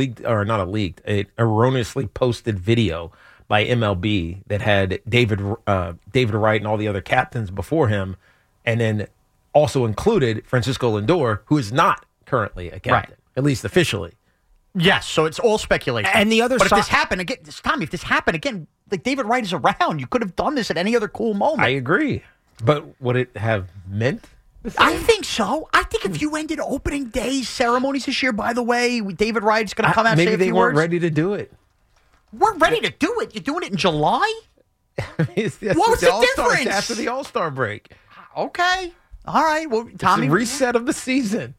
an erroneously posted video by MLB that had David Wright and all the other captains before him, and then also included Francisco Lindor, who is not currently a captain, at least officially. Yes, so it's all speculation. And the other but side, if this happened again, Tommy, if this happened again, like David Wright is around, you could have done this at any other cool moment. I agree, but would it have meant the same? I think so. I think if you ended opening day ceremonies this year, by the way, David Wright's going to come out and say a few maybe they weren't words. ready to do it. We're ready to do it. You're doing it in July? What was the difference? After the All-Star break. Okay. All right. Well, Tommy, it's a reset of the season.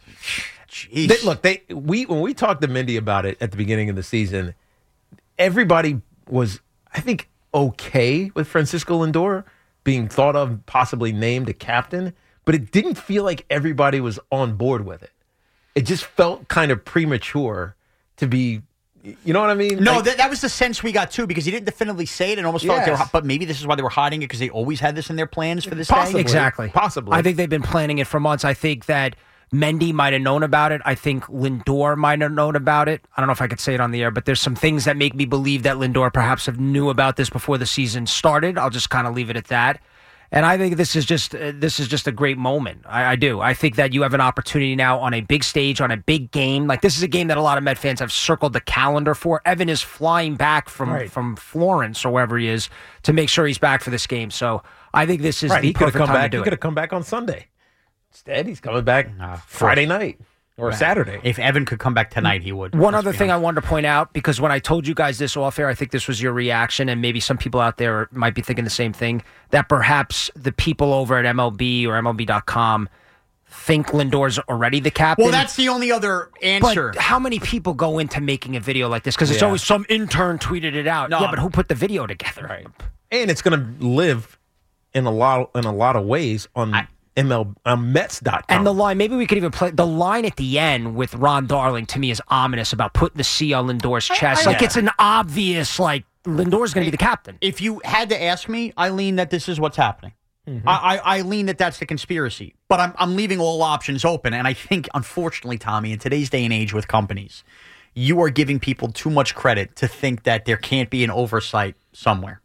Jeez. When we talked to Mindy about it at the beginning of the season, everybody was, I think, okay with Francisco Lindor being thought of, possibly named a captain, but it didn't feel like everybody was on board with it. It just felt kind of premature to be. You know what I mean? No, that was the sense we got too, because he didn't definitively say it, and almost felt like they were. But maybe this is why they were hiding it, because they always had this in their plans for this day. Exactly. Possibly. I think they've been planning it for months. I think that Mendy might have known about it. I think Lindor might have known about it. I don't know if I could say it on the air, but there's some things that make me believe that Lindor perhaps knew about this before the season started. I'll just kind of leave it at that. And I think this is just a great moment. I do. I think that you have an opportunity now on a big stage, on a big game. Like, this is a game that a lot of Met fans have circled the calendar for. Evan is flying back from Florence or wherever he is to make sure he's back for this game. So I think this is the perfect time to do it. He could have come back on Sunday. Instead, he's coming back Friday night or Saturday. If Evan could come back tonight, he would. One other thing I wanted to point out, because when I told you guys this off air, I think this was your reaction, and maybe some people out there might be thinking the same thing, that perhaps the people over at MLB or MLB.com think Lindor's already the captain. Well, that's the only other answer. But how many people go into making a video like this? Because it's always some intern tweeted it out. No. Yeah, but who put the video together? Right. And it's going to live in a lot of ways on Mets.com. And the line, maybe we could even play the line at the end with Ron Darling, to me, is ominous about putting the C on Lindor's chest. It's an obvious, Lindor's going to be the captain. If you had to ask me, I lean that this is what's happening. Mm-hmm. I lean that that's the conspiracy. But I'm leaving all options open. And I think, unfortunately, Tommy, in today's day and age with companies, you are giving people too much credit to think that there can't be an oversight somewhere.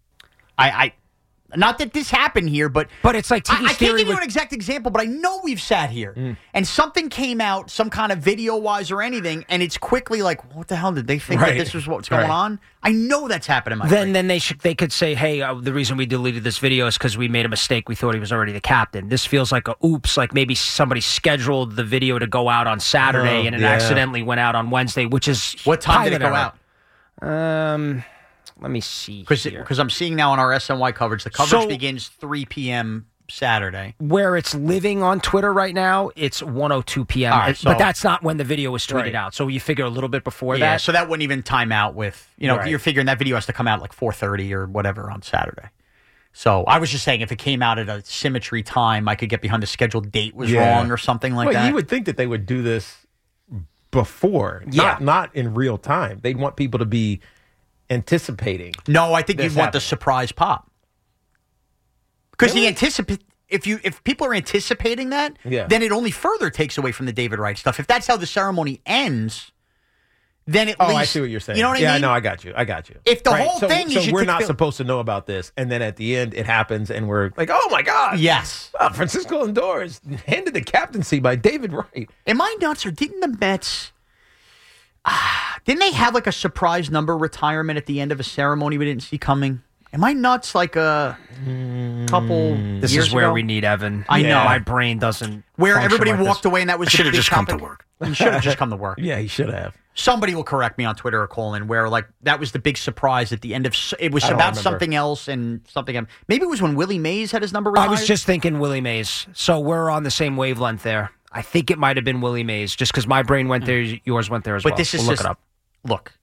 Not that this happened here, but it's like TV I can't give you an exact example, but I know we've sat here and something came out, some kind of video-wise or anything, and it's quickly like, what the hell, did they think that this was what's going on? I know that's happened in my brain. Then they could say, hey, the reason we deleted this video is because we made a mistake. We thought he was already the captain. This feels like a oops, like maybe somebody scheduled the video to go out on Saturday and it accidentally went out on Wednesday, which is what time did it go out? Let me see because I'm seeing now on our SNY coverage, the coverage begins 3 p.m. Saturday. Where it's living on Twitter right now, it's 1:02 p.m. Right, but that's not when the video was tweeted out. So you figure a little bit before that. Yeah, so that wouldn't even time out with, you're figuring that video has to come out like 4:30 or whatever on Saturday. So I was just saying, if it came out at a symmetry time, I could get behind the scheduled date was wrong or something like that. You would think that they would do this before, not in real time. They'd want people to be anticipating. No, I think you'd want the surprise pop. Because if people are anticipating that, then it only further takes away from the David Wright stuff. If that's how the ceremony ends, then at least... I see what you're saying. You know what I mean? Yeah, no, I got you. If the whole thing... So we're not supposed to know about this, and then at the end it happens, and we're like, oh my God! Yes. Francisco Lindor is handed the captaincy by David Wright. Am I nuts, or didn't the Mets... Didn't they have like a surprise number retirement at the end of a ceremony we didn't see coming? Am I nuts? Like a couple This years is where ago? we need Evan. I know. My brain doesn't. Where function everybody like walked this. away and that was I should have the big just come topic. to work. You should have just come to work. Yeah, he should have. Somebody will correct me on Twitter or call in where like that was the big surprise at the end of it was I don't about remember. something else and something. Maybe it was when Willie Mays had his number retired. I was just thinking Willie Mays. So we're on the same wavelength there. I think it might have been Willie Mays, just because my brain went there, yours went there as well. But this is We'll look just it up. look.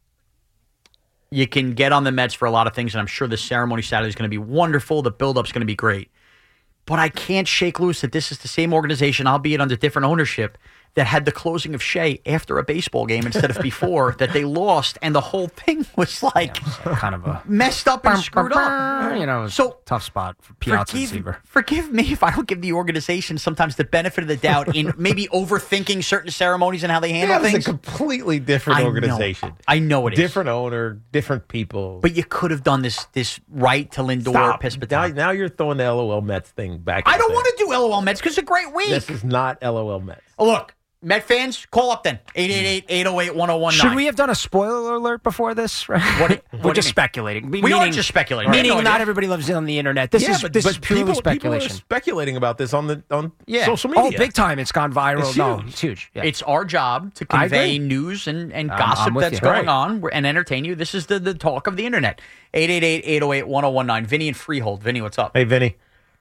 You can get on the Mets for a lot of things, and I'm sure the ceremony Saturday is going to be wonderful. The build-up's going to be great. But I can't shake loose that this is the same organization, albeit under different ownership, that had the closing of Shea after a baseball game instead of before, that they lost, and the whole thing was like kind of a messed up and screwed up. You know, So tough spot for Piazza and Seaver. Forgive me if I don't give the organization sometimes the benefit of the doubt in maybe overthinking certain ceremonies and how they handle Yeah, it's things. a completely different I know. organization. I know it is. Different owner, different people. But you could have done this right to Lindor, Stop. Pispatai. Now you're throwing the LOL Mets thing back. I don't want to do LOL Mets because it's a great week. This is not LOL Mets. Look, Met fans, call up then. 888-808-1019. Should we have done a spoiler alert before this? We're just speculating. We are just speculating. Meaning No, not yeah. everybody lives on the internet. This is purely people speculation. are speculating about this on Yeah. social media. Oh, big time. It's gone viral. It's No, huge. it's huge. Yeah. It's our job to I convey agree. news and I'm gossip with that's you. going Right. on and entertain you. This is the talk of the internet. 888-808-1019. Vinny and Freehold. Vinny, what's up? Hey, Vinny.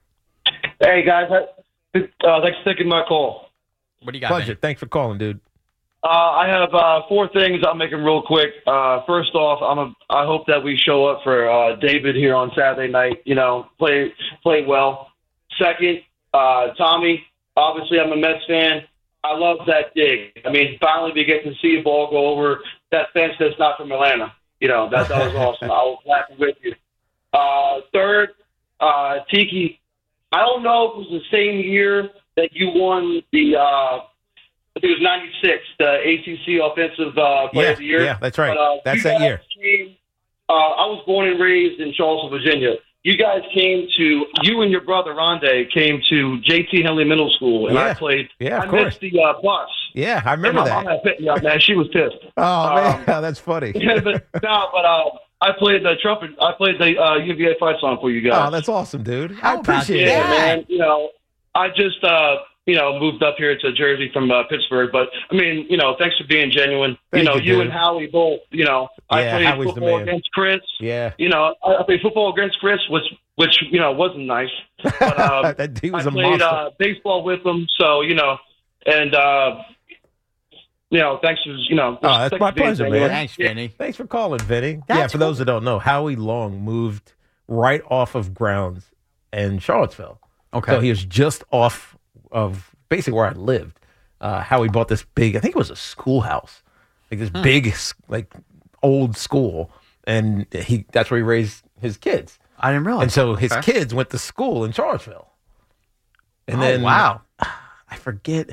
Hey guys, thanks for taking my call. What do you got? Pleasure. Vinny? Thanks for calling, dude. I have 4 things. I'll make them real quick. First off, I hope that we show up for David here on Saturday night. You know, play well. Second, Tommy. Obviously, I'm a Mets fan. I love that dig. I mean, finally we get to see a ball go over that fence that's not from Atlanta. You know, that was awesome. I was laughing with you. Third, Tiki. I don't know if it was the same year that you won the. I think it was 96, the ACC Offensive Player of the Year. Yeah, that's right. But, That's you that guys year. Came, I was born and raised in Charleston, Virginia. You guys you and your brother Rondé came to J.T. Henley Middle School, and Yeah. I played. Yeah, of I course. missed the bus. Yeah, I remember and my that. mom had picked me up, man. She was pissed. Oh, man, that's funny. I played the trumpet. I played the UVA fight song for you guys. Oh, that's awesome, dude. I appreciate Yeah, it. man. You know, I just moved up here to Jersey from Pittsburgh, but I mean, thanks for being genuine. Thank you, You dude. and Howie both. I Yeah, played Howie's the football man. against Chris. Yeah. I played football against Chris, which wasn't nice. But That dude was I a played monster. baseball with him, so and thanks for Oh, that's my pleasure, man. Thanks, Vinny. Thanks for calling, Vinny. That's for those that don't know, Howie Long moved right off of grounds in Charlottesville. Okay. So he was just off of basically where I lived. Howie bought this big, I think it was a schoolhouse, like this big, like old school. And that's where he raised his kids. I didn't realize. And so his Okay. kids went to school in Charlottesville. And Oh, then, wow. I forget,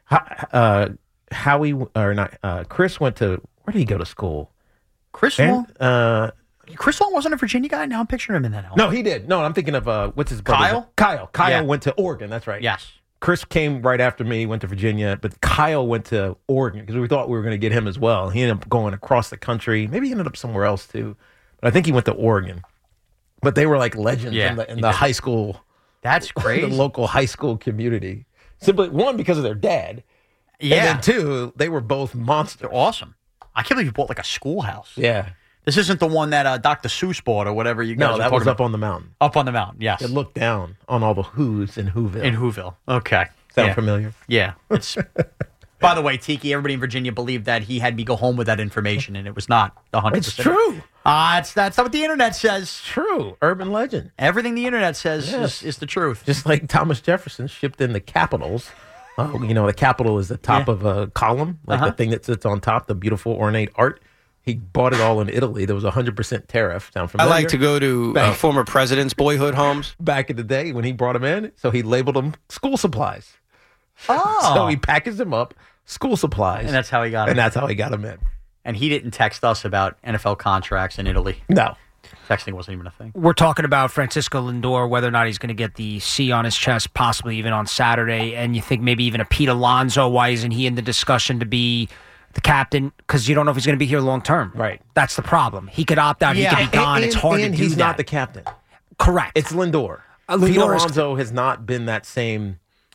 Howie, or not, Chris went to, where did he go to school? Chris Aaron- Long? Chris Long wasn't a Virginia guy? Now I'm picturing him in that helmet. No, he did. No, I'm thinking of what's his brother? Kyle? Kyle Yeah. went to Oregon. That's right. Yes. Chris came right after me, went to Virginia, but Kyle went to Oregon because we thought we were going to get him as well. He ended up going across the country. Maybe he ended up somewhere else too, but I think he went to Oregon. But they were like legends Yeah, in the high school. That's crazy. The local high school community. Simply one because of their dad. Yeah. And then two, they were both monsters. They're awesome. I can't believe you bought like a schoolhouse. Yeah. This isn't the one that Dr. Seuss bought or whatever you guys No, are that talking was up about. on the mountain. Up on the mountain, yes. It looked down on all the Who's in Whoville. In Whoville. Okay. Sound Yeah. familiar? Yeah. It's, by the way, Tiki, everybody in Virginia believed that he had me go home with that information, and it was not 100%. It's true. That's not what the internet says. True. Urban legend. Everything the internet says Yes. is the truth. Just like Thomas Jefferson shipped in the capitals. The capital is the top of a column, like the thing that sits on top, the beautiful ornate art. He bought it all in Italy. There was a 100% tariff. Sound I familiar? like to go to former presidents' boyhood homes. Back in the day when he brought them in, so he labeled them school supplies. Oh. So he packaged them up, school supplies. And that's how he got And them. that's how he got them in. And he didn't text us about NFL contracts in Italy. No. Texting wasn't even a thing. We're talking about Francisco Lindor, whether or not he's going to get the C on his chest, possibly even on Saturday. And you think maybe even a Pete Alonso, why isn't he in the discussion to be the captain, because you don't know if he's going to be here long term. Right. That's the problem. He could opt out. He could be gone. It's hard to do that. And he's not the captain. Correct. It's Lindor. Lindor Pete Alonso has not been that same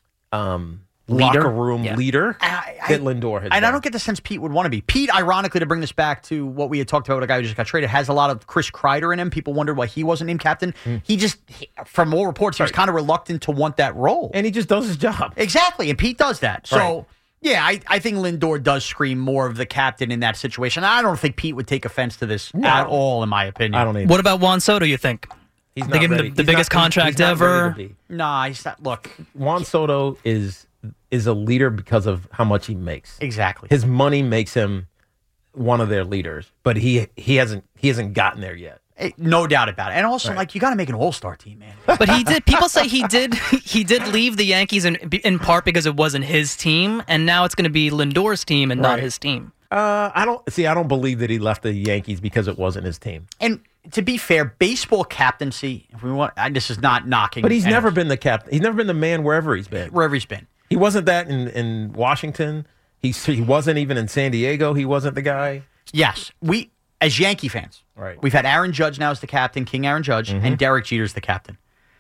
locker room leader that Lindor has. And been. I don't get the sense Pete would want to be. Pete, ironically, to bring this back to what we had talked about with a guy who just got traded, has a lot of Chris Kreider in him. People wondered why he wasn't named captain. From all reports, he was kind of reluctant to want that role. And he just does his job. Exactly. And Pete does that. So, Right. yeah, I think Lindor does scream more of the captain in that situation. I don't think Pete would take offense to this at all, in my opinion. I don't either. What about Juan Soto, you think? He's they give him the biggest contract ever. Nah, he's not. Look, Juan Soto is a leader because of how much he makes. Exactly. His money makes him one of their leaders, but he hasn't gotten there yet. No doubt about it. And also, you got to make an all-star team, man. But he did. People say he did leave the Yankees in part because it wasn't his team, and now it's going to be Lindor's team and not his team. I don't believe that he left the Yankees because it wasn't his team. And to be fair, baseball captaincy, if we want, this is not knocking. But he's never been the captain. He's never been the man wherever he's been. Wherever he's been. He wasn't that in Washington. He wasn't even in San Diego. He wasn't the guy. Yes. We, as Yankee fans, we've had Aaron Judge now as the captain, King Aaron Judge, and Derek Jeter's the captain.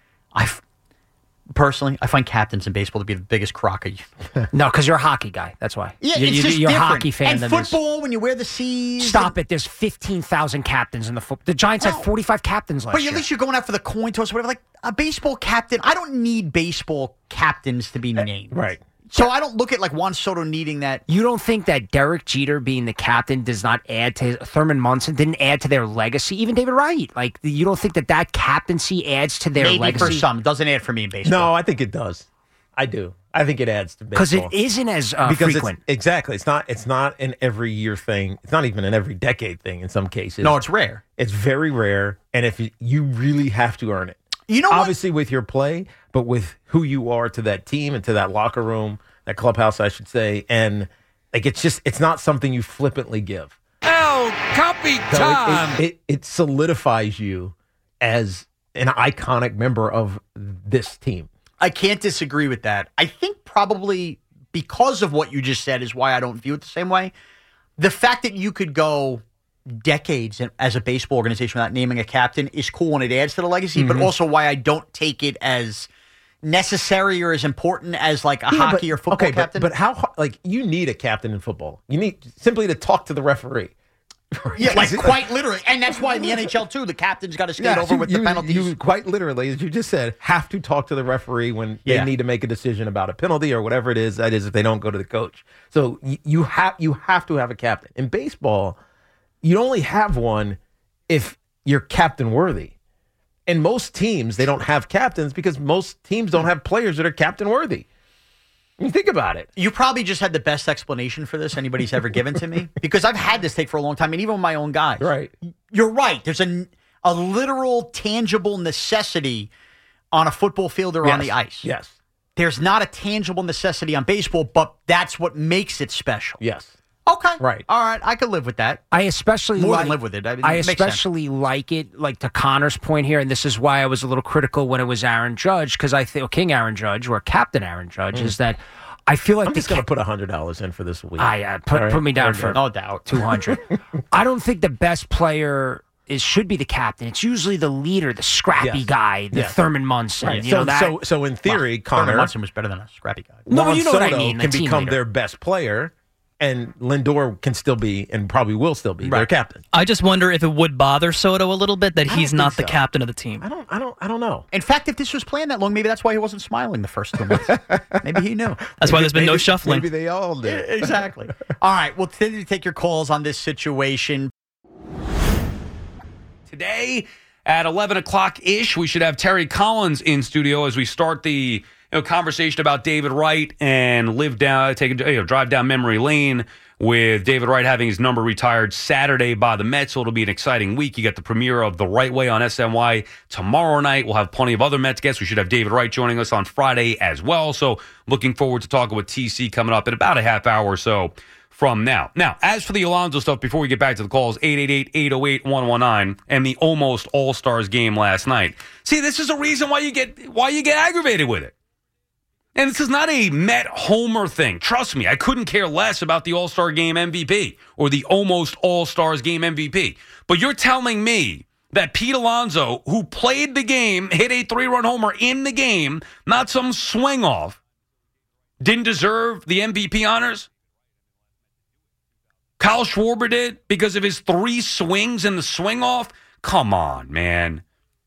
Personally, I find captains in baseball to be the biggest crock of No, because you're a hockey guy. That's why. Yeah, it's just you're a different. hockey fan. And football, when you wear the C's. Stop it. There's 15,000 captains in the football. The Giants had 45 captains last year. But at least you're going out for the coin toss or whatever. Like a baseball captain, I don't need baseball captains to be named. Right. So I don't look at like Juan Soto needing that. You don't think that Derek Jeter being the captain does not add to Thurman Munson didn't add to their legacy? Even David Wright, like you don't think that captaincy adds to their Maybe legacy? for some, doesn't add for me in baseball. No, I think it does. I do. I think it adds to because baseball it isn't as frequent. Exactly. It's not an every year thing. It's not even an every decade thing in some cases. No, it's rare. It's very rare, and if you really have to earn it, obviously with your play, but with who you are to that team and to that locker room. That clubhouse, I should say, and like it's not something you flippantly give. El Capitan! So it solidifies you as an iconic member of this team. I can't disagree with that. I think probably because of what you just said is why I don't view it the same way. The fact that you could go decades as a baseball organization without naming a captain is cool and it adds to the legacy, but also why I don't take it as necessary or as important as like a hockey or football captain. But how you need a captain in football. You need simply to talk to the referee. Yeah, like quite literally. And that's why in the NHL too, the captain's got to skate over with the penalties. You quite literally, as you just said, have to talk to the referee when they need to make a decision about a penalty or whatever it is. That is if they don't go to the coach. So you have to have a captain. In baseball, you only have one if you're captain worthy. And most teams, they don't have captains because most teams don't have players that are captain worthy. I mean, think about it. You probably just had the best explanation for this anybody's ever given to me because I've had this take for a long time, and even with my own guys. Right. You're right. There's a literal, tangible necessity on a football field or on the ice. Yes. There's not a tangible necessity on baseball, but that's what makes it special. Yes. Okay. Right. All right. I could live with that. I especially more than live with it. I especially like it, like to Connor's point here, and this is why I was a little critical when it was Aaron Judge, because I think King Aaron Judge or Captain Aaron Judge is that I feel like I'm just going to put $100 in for this week. Put me down for no doubt $200. I don't think the best player should be the captain. It's usually the leader, the scrappy guy, the Thurman Munson. Right. You know that. So in theory, Connor Thurman Munson was better than a scrappy guy. No, Juan you know Soto what I mean. Can become their best player. And Lindor can still be, and probably will still be, their captain. I just wonder if it would bother Soto a little bit that he's not the captain of the team. I don't know. In fact, if this was planned that long, maybe that's why he wasn't smiling the first 2 months. Maybe he knew. That's why there's been no shuffling. Maybe they all did. Exactly. All right, we'll continue to take your calls on this situation. Today at 11 o'clock-ish, we should have Terry Collins in studio as we start the conversation about David Wright and drive down memory lane with David Wright having his number retired Saturday by the Mets. So it'll be an exciting week. You got the premiere of The Right Way on SNY tomorrow night. We'll have plenty of other Mets guests. We should have David Wright joining us on Friday as well. So looking forward to talking with TC coming up in about a half hour or so from now. Now, as for the Alonso stuff, before we get back to the calls, 888-808-119 and the almost All-Stars game last night. See, this is a reason why you get aggravated with it. And this is not a Met homer thing. Trust me, I couldn't care less about the All-Star Game MVP or the almost All-Stars Game MVP. But you're telling me that Pete Alonso, who played the game, hit a 3-run homer in the game, not some swing-off, didn't deserve the MVP honors? Kyle Schwarber did because of his 3 swings in the swing-off? Come on, man.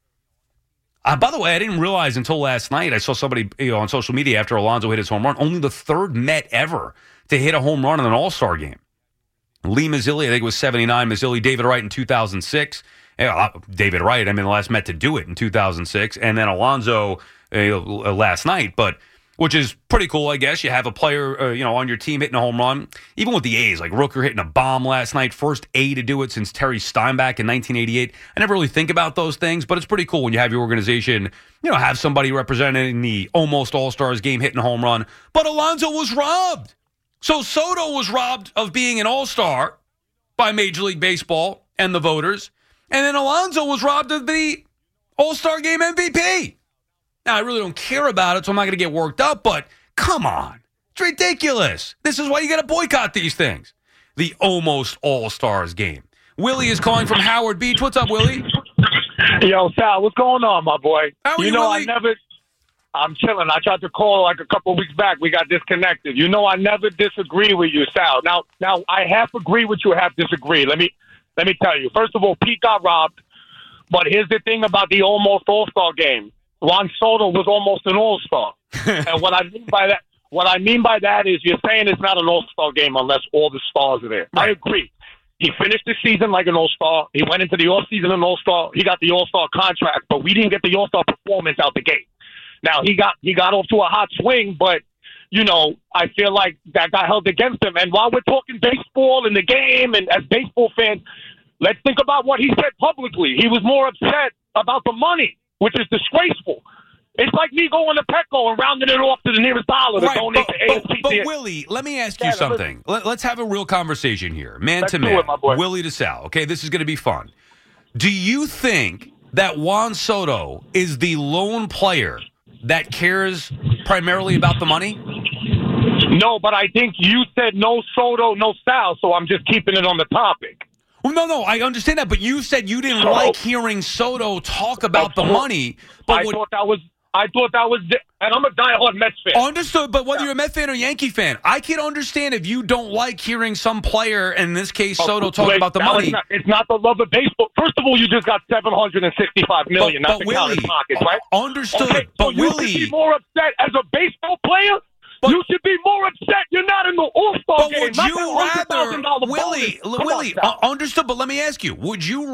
By the way, I didn't realize until last night, I saw somebody on social media after Alonso hit his home run, only the 3rd Met ever to hit a home run in an All-Star game. Lee Mazzilli, I think it was 79. Mazzilli, David Wright in 2006. David Wright, the last Met to do it in 2006. And then Alonso last night, which is pretty cool, I guess. You have a player, on your team hitting a home run. Even with the A's, like Rooker hitting a bomb last night, first A to do it since Terry Steinbach in 1988. I never really think about those things, but it's pretty cool when you have your organization, have somebody representing the almost All-Stars game hitting a home run. But Alonso was robbed. So Soto was robbed of being an All-Star by Major League Baseball and the voters. And then Alonso was robbed of the All-Star Game MVP. Now, I really don't care about it, so I'm not going to get worked up, but come on. It's ridiculous. This is why you got to boycott these things. The almost All-Stars Game. Willie is calling from Howard Beach. What's up, Willie? Yo, Sal, what's going on, my boy? How are you, Willie? I'm chilling. I tried to call like a couple of weeks back. We got disconnected. I never disagree with you, Sal. Now, I half agree with you, half disagree. Let me tell you. First of all, Pete got robbed. But here's the thing about the almost All-Star Game. Juan Soto was almost an All-Star. And what I mean by that is you're saying it's not an All-Star game unless all the stars are there. Right. I agree. He finished the season like an All-Star. He went into the offseason an All-Star. He got the All-Star contract, but we didn't get the All-Star performance out the gate. Now, he got off to a hot swing, but, I feel like that got held against him. And while we're talking baseball and the game and as baseball fans, let's think about what he said publicly. He was more upset about the money, which is disgraceful. It's like me going to Petco and rounding it off to the nearest dollar to donate to ASPCA. But Willie, let me ask you something. Let's have a real conversation here, man to man. Willie to Sal. Okay, this is going to be fun. Do you think that Juan Soto is the lone player that cares primarily about the money? No, but I think you said no Soto, no Sal, so I'm just keeping it on the topic. Well, no, I understand that, but you said you didn't like hearing Soto talk about the money. But I thought that was, and I'm a diehard Mets fan. Understood, but whether you're a Mets fan or Yankee fan, I can understand if you don't like hearing some player, in this case Soto, talk about the money. It's not the love of baseball. First of all, you just got $765 million. Not the Willie, pockets, right? Understood, okay, but so Willie, you should be more upset as a baseball player. You should be more upset. You're not in the All-Star game. Would you rather, Willie, understood? But let me ask you: Would you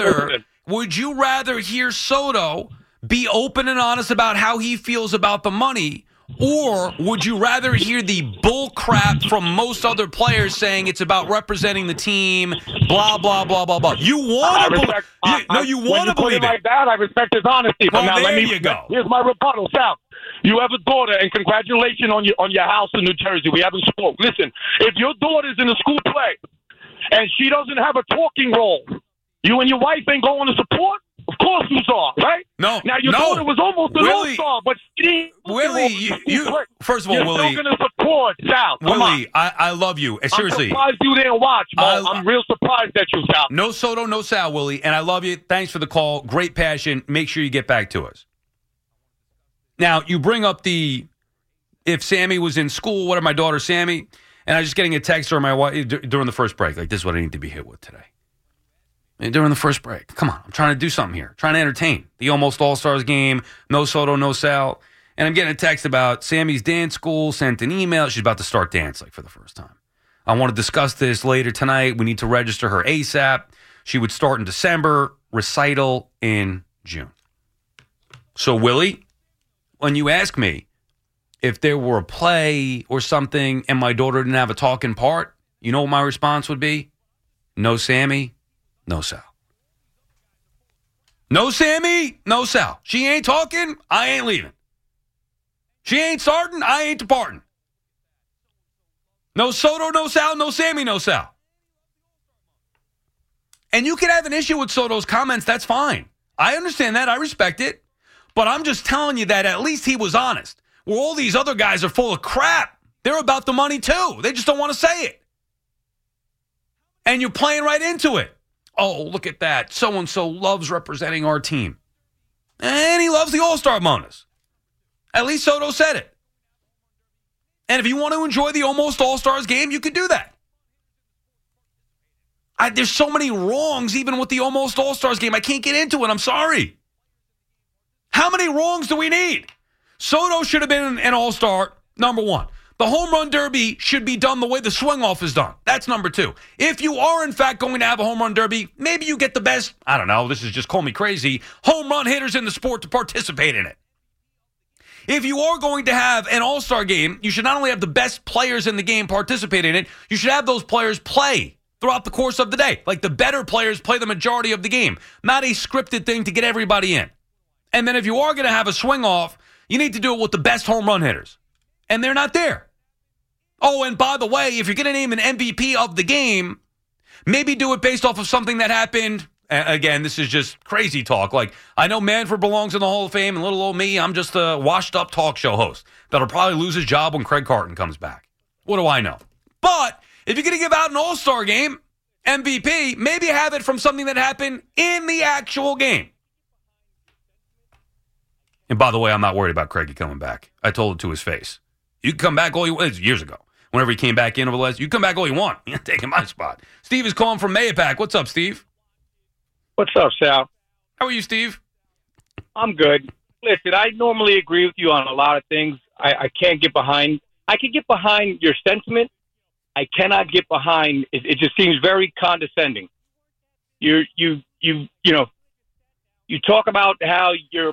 rather hear Soto be open and honest about how he feels about the money, or would you rather hear the bull crap from most other players saying it's about representing the team, blah blah blah blah blah? You want to believe? You want to believe it like that? I respect his honesty. But now there you go. Here's my rebuttal, Sal. You have a daughter, and congratulations on your house in New Jersey. We haven't spoke. Listen, if your daughter's in a school play and she doesn't have a talking role, you and your wife ain't going to support? Of course you are, right? No. Now, your daughter was almost an All-Star, but she didn't. Willie, first of all, you're Willie. still going to support, Sal. Willie, I love you. Seriously. I'm surprised you didn't watch, Mo. I'm real surprised at you, Sal. No Soto, no Sal, Willie, and I love you. Thanks for the call. Great passion. Make sure you get back to us. Now, you bring up if Sammy was in school, what if my daughter Sammy? And I was just getting a text from my wife during the first break. Like, this is what I need to be hit with today. And during the first break. Come on, I'm trying to do something here. Trying to entertain. The almost All-Stars game, no Soto, no Sal. And I'm getting a text about Sammy's dance school, sent an email. She's about to start dance, for the first time. I want to discuss this later tonight. We need to register her ASAP. She would start in December, recital in June. So, Willie, when you ask me if there were a play or something and my daughter didn't have a talking part, you know what my response would be? No Sammy, no Sal. No Sammy, no Sal. She ain't talking, I ain't leaving. She ain't starting, I ain't departing. No Soto, no Sal, no Sammy, no Sal. And you can have an issue with Soto's comments, that's fine. I understand that, I respect it. But I'm just telling you that at least he was honest. where all these other guys are full of crap. They're about the money too. They just don't want to say it. And you're playing right into it. Oh, look at that. So-and-so loves representing our team. And he loves the All-Star bonus. At least Soto said it. And if you want to enjoy the almost All-Stars game, you can do that. There's so many wrongs even with the almost All-Stars game. I can't get into it. I'm sorry. How many wrongs do we need? Soto should have been an All-Star, number one. The home run derby should be done the way the swing-off is done. That's number two. If you are, in fact, going to have a home run derby, maybe you get the best, I don't know, this is just call me crazy, home run hitters in the sport to participate in it. If you are going to have an all-star game, you should not only have the best players in the game participate in it, you should have those players play throughout the course of the day. Like the better players play the majority of the game, not a scripted thing to get everybody in. And then if you are going to have a swing-off, you need to do it with the best home run hitters. And they're not there. Oh, and by the way, if you're going to name an MVP of the game, maybe do it based off of something that happened. Again, this is just crazy talk. Like, I know Manfred belongs in the Hall of Fame, and little old me, I'm just a washed-up talk show host that'll probably lose his job when Craig Carton comes back. What do I know? But if you're going to give out an all-star game, MVP, maybe have it from something that happened in the actual game. And by the way, I'm not worried about Craigie coming back. I told it to his face. You can come back all you want. Years ago. Whenever he came back in over the last, you come back all you want. You're taking my spot. Steve is calling from Mayapack. What's up, Steve? What's up, Sal? How are you, Steve? I'm good. Listen, I normally agree with you on a lot of things. I can't get behind. I can get behind your sentiment. I cannot get behind. It just seems very condescending. You talk about how you're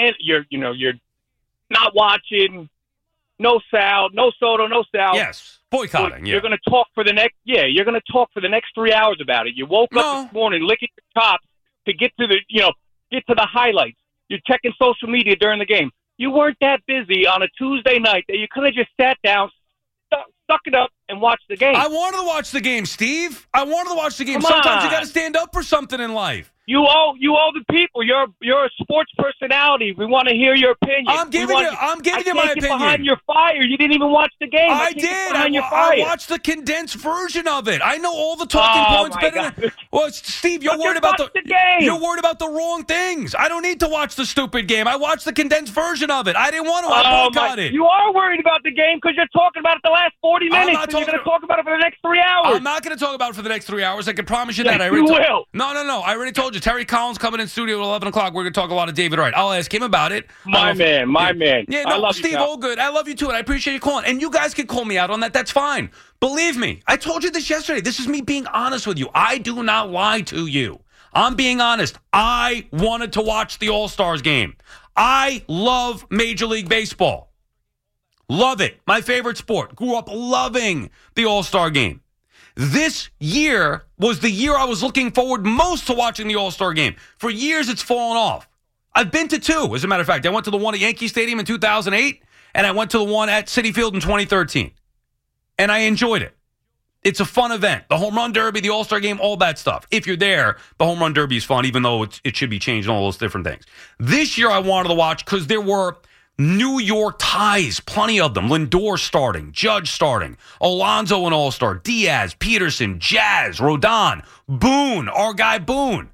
not watching. No Sal, no Soto, no Sal. Yes, boycotting. You're going to talk for the next. Yeah, you're going to talk for the next 3 hours about it. You woke up this morning licking your chops to get to the highlights. You're checking social media during the game. You weren't that busy on a Tuesday night that you could have just sat down, stuck it up, and watched the game. I wanted to watch the game, Steve. I wanted to watch the game. Sometimes you got to stand up for something in life. You owe the people. You're a sports personality. We want to hear your opinion. I'm giving you my opinion. Behind your fire. You didn't even watch the game. I did. I watched the condensed version of it. I know all the talking points better than. Well, Steve, you're worried about the game. You're worried about the wrong things. I don't need to watch the stupid game. I watched the condensed version of it. I didn't want to. I boycotted it. You are worried about the game because you're talking about it the last 40 minutes. And you're going to talk about it for the next 3 hours. I'm not going to talk about it for the next 3 hours. I can promise you that. You will. No. I already told you. Terry Collins coming in studio at 11 o'clock. We're going to talk a lot of David Wright. I'll ask him about it. My man. Yeah, no, I love Steve, you, all good. I love you too, and I appreciate you calling. And you guys can call me out on that. That's fine. Believe me. I told you this yesterday. This is me being honest with you. I do not lie to you. I'm being honest. I wanted to watch the All-Stars game. I love Major League Baseball. Love it. My favorite sport. Grew up loving the All-Star game. This year was the year I was looking forward most to watching the All-Star game. For years, it's fallen off. I've been to two, as a matter of fact. I went to the one at Yankee Stadium in 2008, and I went to the one at Citi Field in 2013. And I enjoyed it. It's a fun event. The Home Run Derby, the All-Star game, all that stuff. If you're there, the Home Run Derby is fun, even though it should be changed and all those different things. This year, I wanted to watch because there were New York ties, plenty of them. Lindor starting, Judge starting, Alonso an All-Star, Diaz, Peterson, Jazz, Rodon, Boone, our guy Boone,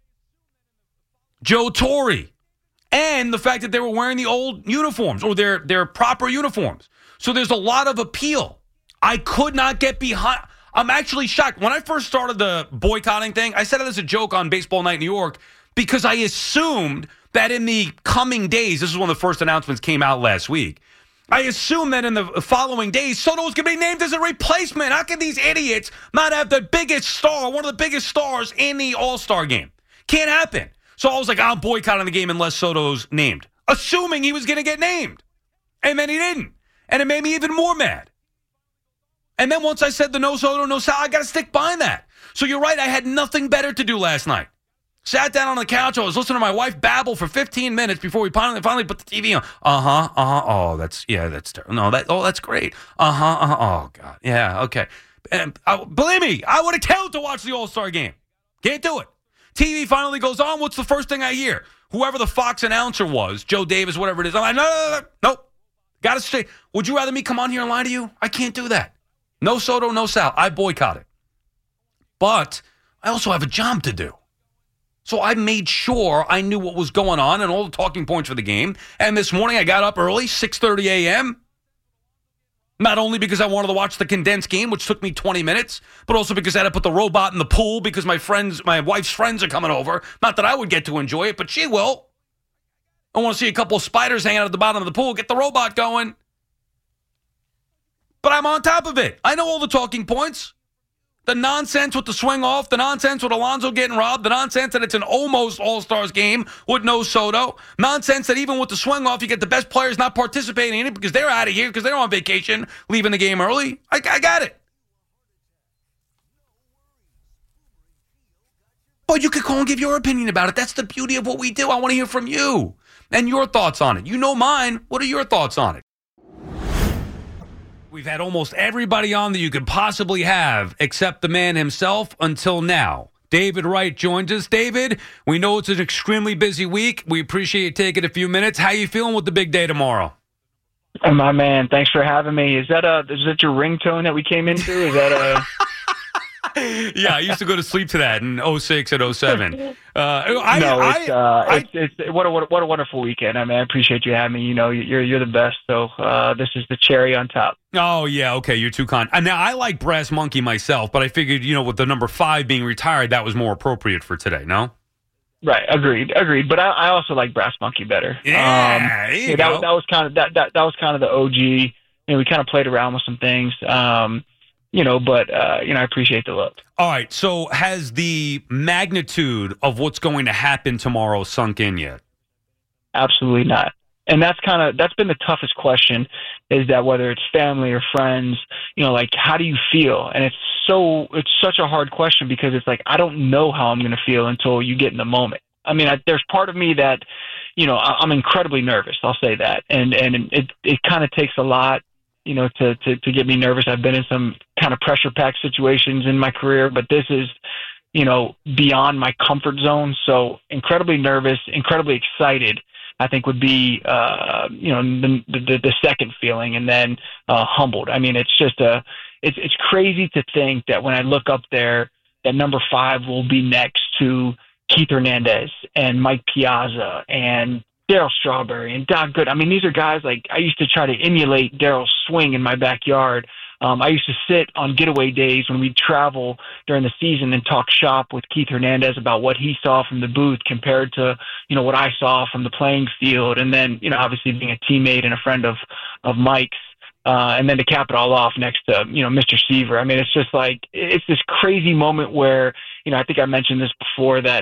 Joe Torre, and the fact that they were wearing the old uniforms or their proper uniforms. So there's a lot of appeal. I could not get behind. I'm actually shocked. When I first started the boycotting thing, I said it as a joke on Baseball Night in New York because I assumed that in the coming days, this is when the first announcements came out last week, I assumed that in the following days, Soto was going to be named as a replacement. How can these idiots not have the biggest star, one of the biggest stars in the All-Star game? Can't happen. So I was like, I'm boycotting the game unless Soto's named, assuming he was going to get named. And then he didn't. And it made me even more mad. And then once I said the no Soto, no Sal, I got to stick behind that. So you're right, I had nothing better to do last night. Sat down on the couch. I was listening to my wife babble for 15 minutes before we finally put the TV on. Oh, that's terrible. No, that's great. Oh, God. Yeah, okay. And believe me, I would have killed to watch the All-Star game. Can't do it. TV finally goes on. What's the first thing I hear? Whoever the Fox announcer was, Joe Davis, whatever it is. I'm like, no. Got to stay. Would you rather me come on here and lie to you? I can't do that. No Soto, no Sal. I boycott it. But I also have a job to do. So I made sure I knew what was going on and all the talking points for the game. And this morning I got up early, 6:30 a.m., not only because I wanted to watch the condensed game, which took me 20 minutes, but also because I had to put the robot in the pool because my wife's friends are coming over. Not that I would get to enjoy it, but she will. I want to see a couple of spiders hanging out at the bottom of the pool. Get the robot going. But I'm on top of it. I know all the talking points. The nonsense with the swing off, the nonsense with Alonso getting robbed, the nonsense that it's an almost All-Stars game with no Soto, nonsense that even with the swing off, you get the best players not participating in it because they're out of here, because they're on vacation, leaving the game early. I got it. But you could call and give your opinion about it. That's the beauty of what we do. I want to hear from you and your thoughts on it. You know mine. What are your thoughts on it? We've had almost everybody on that you could possibly have except the man himself until now. David Wright joins us. David, we know it's an extremely busy week. We appreciate you taking a few minutes. How you feeling with the big day tomorrow? My man, thanks for having me. Is that your ringtone that we came into? Is that Yeah, I used to go to sleep to that in 06 and 07. It's what a wonderful weekend. I mean, I appreciate you having me. You know, you're the best. So this is the cherry on top. Oh yeah, okay, you're too kind. Now I like Brass Monkey myself, but I figured with the number 5 being retired, that was more appropriate for today. No. Right, agreed. But I also like Brass Monkey better. Yeah, that was kind of that was kind of the OG. We kind of played around with some things. But I appreciate the look. All right. So has the magnitude of what's going to happen tomorrow sunk in yet? Absolutely not. And that's been the toughest question, is that whether it's family or friends, how do you feel? And it's such a hard question because it's like, I don't know how I'm going to feel until you get in the moment. I mean, there's part of me that, I'm incredibly nervous. I'll say that. And it kind of takes a lot, to get me nervous. I've been in some kind of pressure-packed situations in my career, but this is, beyond my comfort zone. So incredibly nervous, incredibly excited, I think would be, the second feeling, and then humbled. I mean, it's just it's crazy to think that when I look up there, that number 5 will be next to Keith Hernandez and Mike Piazza and Darryl Strawberry and Doc Good. I mean, these are guys like I used to try to emulate Darryl's swing in my backyard. I used to sit on getaway days when we'd travel during the season and talk shop with Keith Hernandez about what he saw from the booth compared to, what I saw from the playing field. And then, obviously being a teammate and a friend of Mike's. And then to cap it all off next to, Mr. Seaver. I mean, it's just like, it's this crazy moment where, I think I mentioned this before that,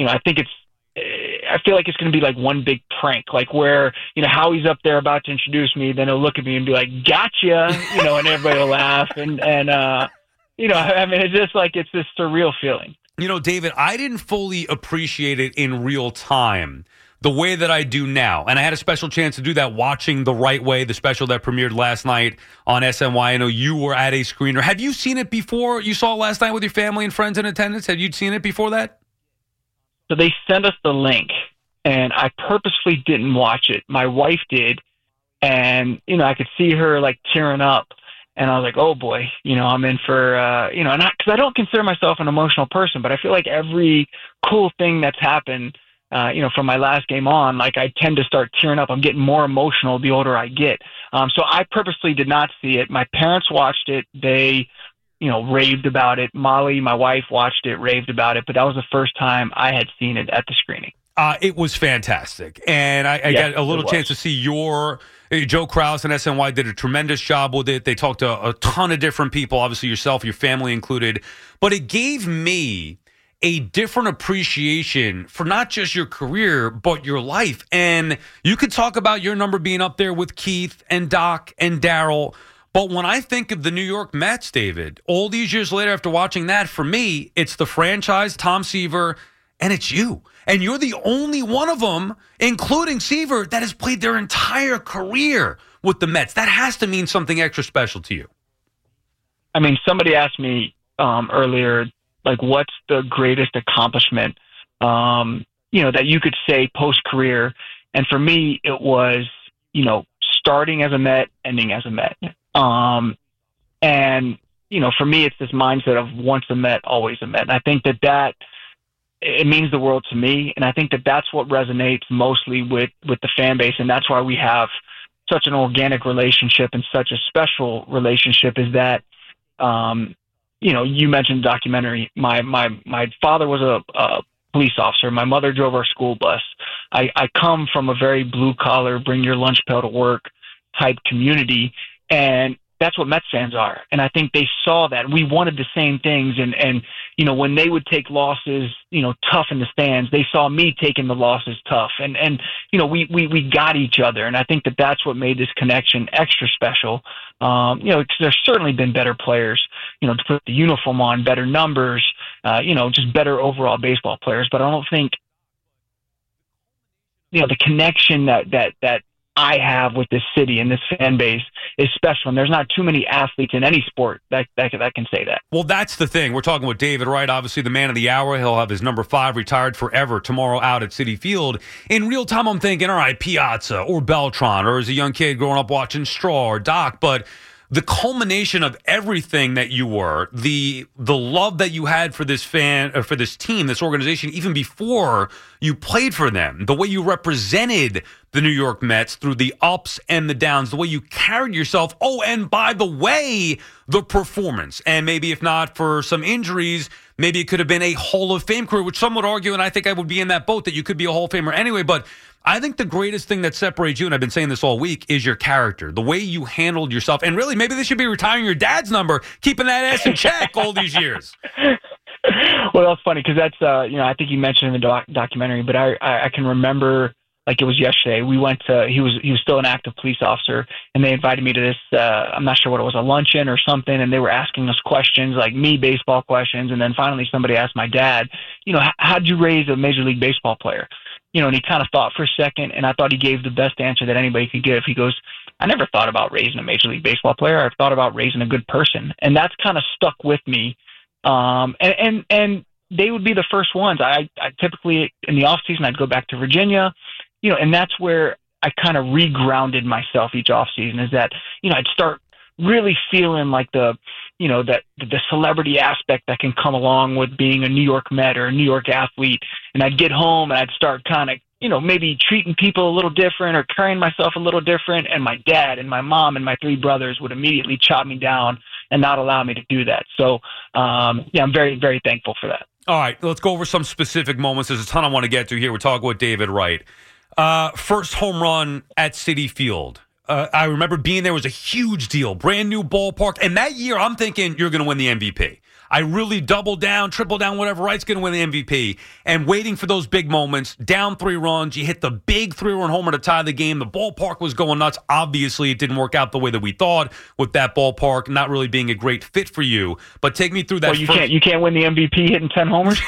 I feel like it's going to be like one big prank, like where, Howie's up there about to introduce me, then he'll look at me and be like, gotcha, and everybody will laugh. And I mean, it's just like, it's this surreal feeling. David, I didn't fully appreciate it in real time the way that I do now. And I had a special chance to do that watching The Right Way, the special that premiered last night on SNY. I know you were at a screener. Have you seen it before? You saw it last night with your family and friends in attendance? Have you seen it before that? So they sent us the link, and I purposely didn't watch it. My wife did, and, I could see her, like, tearing up. And I was like, oh, boy, I'm in for, because I don't consider myself an emotional person, but I feel like every cool thing that's happened, from my last game on, like I tend to start tearing up. I'm getting more emotional the older I get. So I purposely did not see it. My parents watched it. They, raved about it. Molly, my wife, watched it, raved about it. But that was the first time I had seen it at the screening. It was fantastic. And I got a little chance to see Joe Kraus and SNY did a tremendous job with it. They talked to a ton of different people, obviously yourself, your family included. But it gave me a different appreciation for not just your career, but your life. And you could talk about your number being up there with Keith and Doc and Darryl. But when I think of the New York Mets, David, all these years later after watching that, for me, it's the franchise, Tom Seaver, and it's you. And you're the only one of them, including Seaver, that has played their entire career with the Mets. That has to mean something extra special to you. I mean, somebody asked me earlier, like, what's the greatest accomplishment, that you could say post-career? And for me, it was, starting as a Met, ending as a Met. And, for me, it's this mindset of once a Met, always a Met. And I think that it means the world to me. And I think that that's what resonates mostly with the fan base. And that's why we have such an organic relationship and such a special relationship is that, you mentioned documentary. My father was a police officer. My mother drove our school bus. I come from a very blue collar, bring your lunch pail to work type community. And that's what Mets fans are. And I think they saw that. We wanted the same things. And when they would take losses, tough in the stands, they saw me taking the losses tough. And we got each other. And I think that that's what made this connection extra special. Because there's certainly been better players, to put the uniform on, better numbers, just better overall baseball players. But I don't think, the connection that I have with this city and this fan base is special. And there's not too many athletes in any sport that can say that. Well, that's the thing. We're talking with David Wright, obviously the man of the hour. He'll have his number 5 retired forever tomorrow out at Citi Field. In real time, I'm thinking, all right, Piazza or Beltran, or as a young kid growing up watching Straw or Doc, but the culmination of everything that you were, the love that you had for this for this team, this organization, even before you played for them, the way you represented the New York Mets through the ups and the downs, the way you carried yourself. Oh, and by the way, the performance. And maybe if not for some injuries, maybe it could have been a Hall of Fame career, which some would argue, and I think I would be in that boat, that you could be a Hall of Famer anyway. But I think the greatest thing that separates you, and I've been saying this all week, is your character, the way you handled yourself. And really, maybe this should be retiring your dad's number, keeping that ass in check all these years. Well, that's funny because that's, I think you mentioned in the documentary, but I can remember like it was yesterday. We went to, he was still an active police officer, and they invited me to this, I'm not sure what it was, a luncheon or something, and they were asking us questions, like me, baseball questions, and then finally somebody asked my dad, how'd you raise a Major League Baseball player? And he kind of thought for a second, and I thought he gave the best answer that anybody could give. He goes, I never thought about raising a Major League Baseball player. I've thought about raising a good person. And that's kind of stuck with me. And they would be the first ones. I typically, in the off season, I'd go back to Virginia, and that's where I kind of regrounded myself each off season, is that, I'd start really feeling like that the celebrity aspect that can come along with being a New York Met or a New York athlete. And I'd get home and I'd start kind of, maybe treating people a little different or carrying myself a little different. And my dad and my mom and my 3 brothers would immediately chop me down and not allow me to do that. So, I'm very, very thankful for that. All right, let's go over some specific moments. There's a ton I want to get to here. We're talking with David Wright. First home run at Citi Field. I remember being there. Was a huge deal. Brand new ballpark. And that year, I'm thinking you're going to win the MVP. I really doubled down, tripled down, whatever. Wright's going to win the MVP. And waiting for those big moments. Down 3 runs. You hit the big 3-run homer to tie the game. The ballpark was going nuts. Obviously, it didn't work out the way that we thought with that ballpark not really being a great fit for you. But take me through that. Well, you can't win the MVP hitting 10 homers?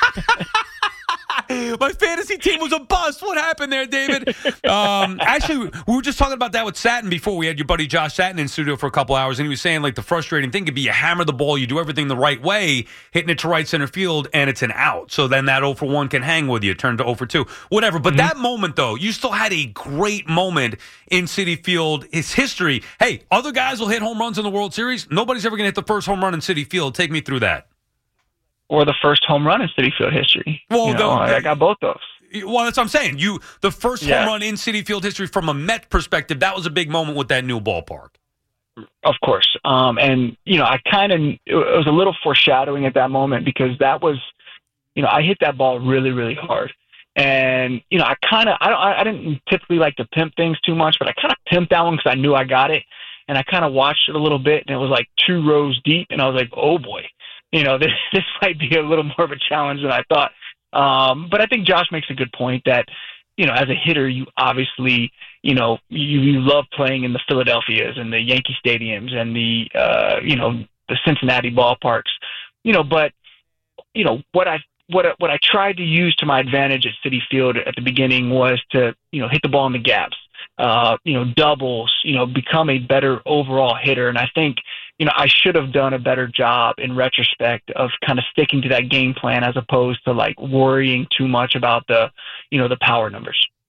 My fantasy team was a bust. What happened there, David? Actually, we were just talking about that with Satin before. We had your buddy Josh Satin in studio for a couple hours, and he was saying, like, the frustrating thing could be you hammer the ball, you do everything the right way, hitting it to right center field, and it's an out. So then that 0-for-1 can hang with you, turn to 0-for-2, whatever. But that moment, though, you still had a great moment in Citi Field. It's history. Hey, other guys will hit home runs in the World Series. Nobody's ever going to hit the first home run in Citi Field. Take me through that. Or the first home run in Citi Field history. Well, I got both those. Well, that's what I'm saying. The first home run in Citi Field history from a Met perspective, that was a big moment with that new ballpark. Of course. And, it was a little foreshadowing at that moment because that was, I hit that ball really, really hard. And, I didn't typically like to pimp things too much, but I kind of pimped that one because I knew I got it. And I kind of watched it a little bit, and it was like 2 rows deep. And I was like, oh, boy. This might be a little more of a challenge than I thought. But I think Josh makes a good point that, as a hitter, you obviously, you love playing in the Philadelphias and the Yankee stadiums and the Cincinnati ballparks, but, what I tried to use to my advantage at Citi Field at the beginning was to, hit the ball in the gaps, doubles, become a better overall hitter. And I think, I should have done a better job in retrospect of kind of sticking to that game plan as opposed to like worrying too much about the, the power numbers.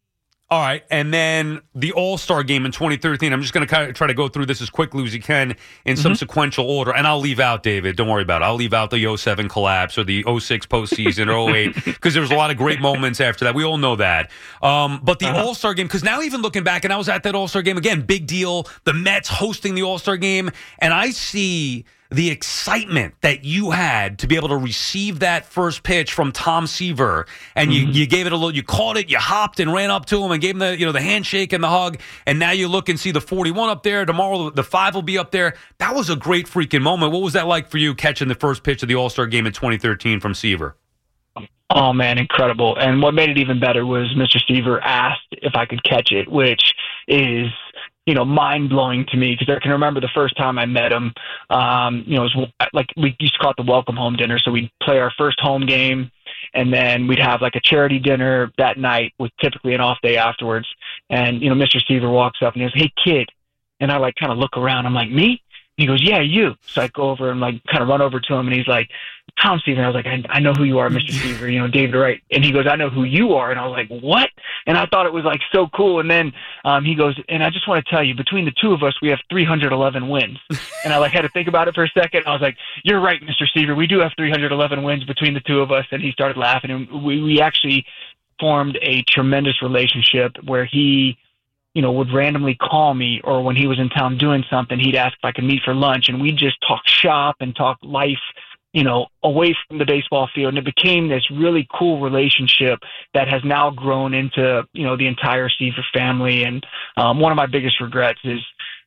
All right, and then the All-Star game in 2013. I'm just going to kind of try to go through this as quickly as you can in some sequential order, and I'll leave out, David, don't worry about it. I'll leave out the 07 collapse or the 06 postseason or 08 because there was a lot of great moments after that. We all know that. But the All-Star game, because now even looking back, and I was at that All-Star game again, big deal, the Mets hosting the All-Star game, and I see the excitement that you had to be able to receive that first pitch from Tom Seaver, and you gave it a little, you caught it, you hopped and ran up to him and gave him the handshake and the hug, and now you look and see the 41 up there. Tomorrow the 5 will be up there. That was a great freaking moment. What was that like for you catching the first pitch of the All-Star game in 2013 from Seaver? Oh, man, incredible. And what made it even better was Mr. Seaver asked if I could catch it, which is mind-blowing to me because I can remember the first time I met him. It was like we used to call it the welcome home dinner. So we'd play our first home game, and then we'd have like a charity dinner that night with typically an off day afterwards. And, Mr. Seaver walks up and he goes, "Hey, kid." And I kind of look around. I'm like, "Me?" And he goes, "Yeah, you." So I go over and kind of run over to him, and he's like, "Tom Seaver." I was like, I know who you are, Mr. Seaver, David Wright. And he goes, "I know who you are." And I was like, "What?" And I thought it was so cool. And then he goes, "And I just want to tell you, between the two of us, we have 311 wins." And I had to think about it for a second. I was like, "You're right, Mr. Seaver. We do have 311 wins between the two of us." And he started laughing. And we actually formed a tremendous relationship where he would randomly call me, or when he was in town doing something, he'd ask if I could meet for lunch, and we'd just talk shop and talk life, away from the baseball field. And it became this really cool relationship that has now grown into, the entire Seaver family. And one of my biggest regrets is,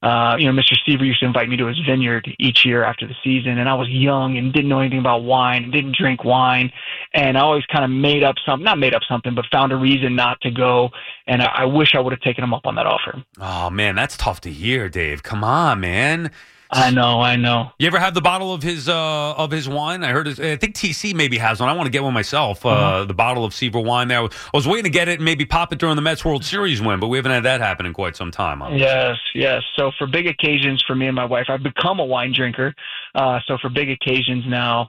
Mr. Seaver used to invite me to his vineyard each year after the season, and I was young and didn't know anything about wine and didn't drink wine. And I always kind of not made up something, but found a reason not to go. And I wish I would have taken him up on that offer. Oh, man, that's tough to hear, Dave. Come on, man. I know. You ever have the bottle of his wine? I think TC maybe has one. I want to get one myself. The bottle of Seaver wine there. I was waiting to get it and maybe pop it during the Mets World Series win, but we haven't had that happen in quite some time. Yes. So for big occasions for me and my wife, I've become a wine drinker. So for big occasions now,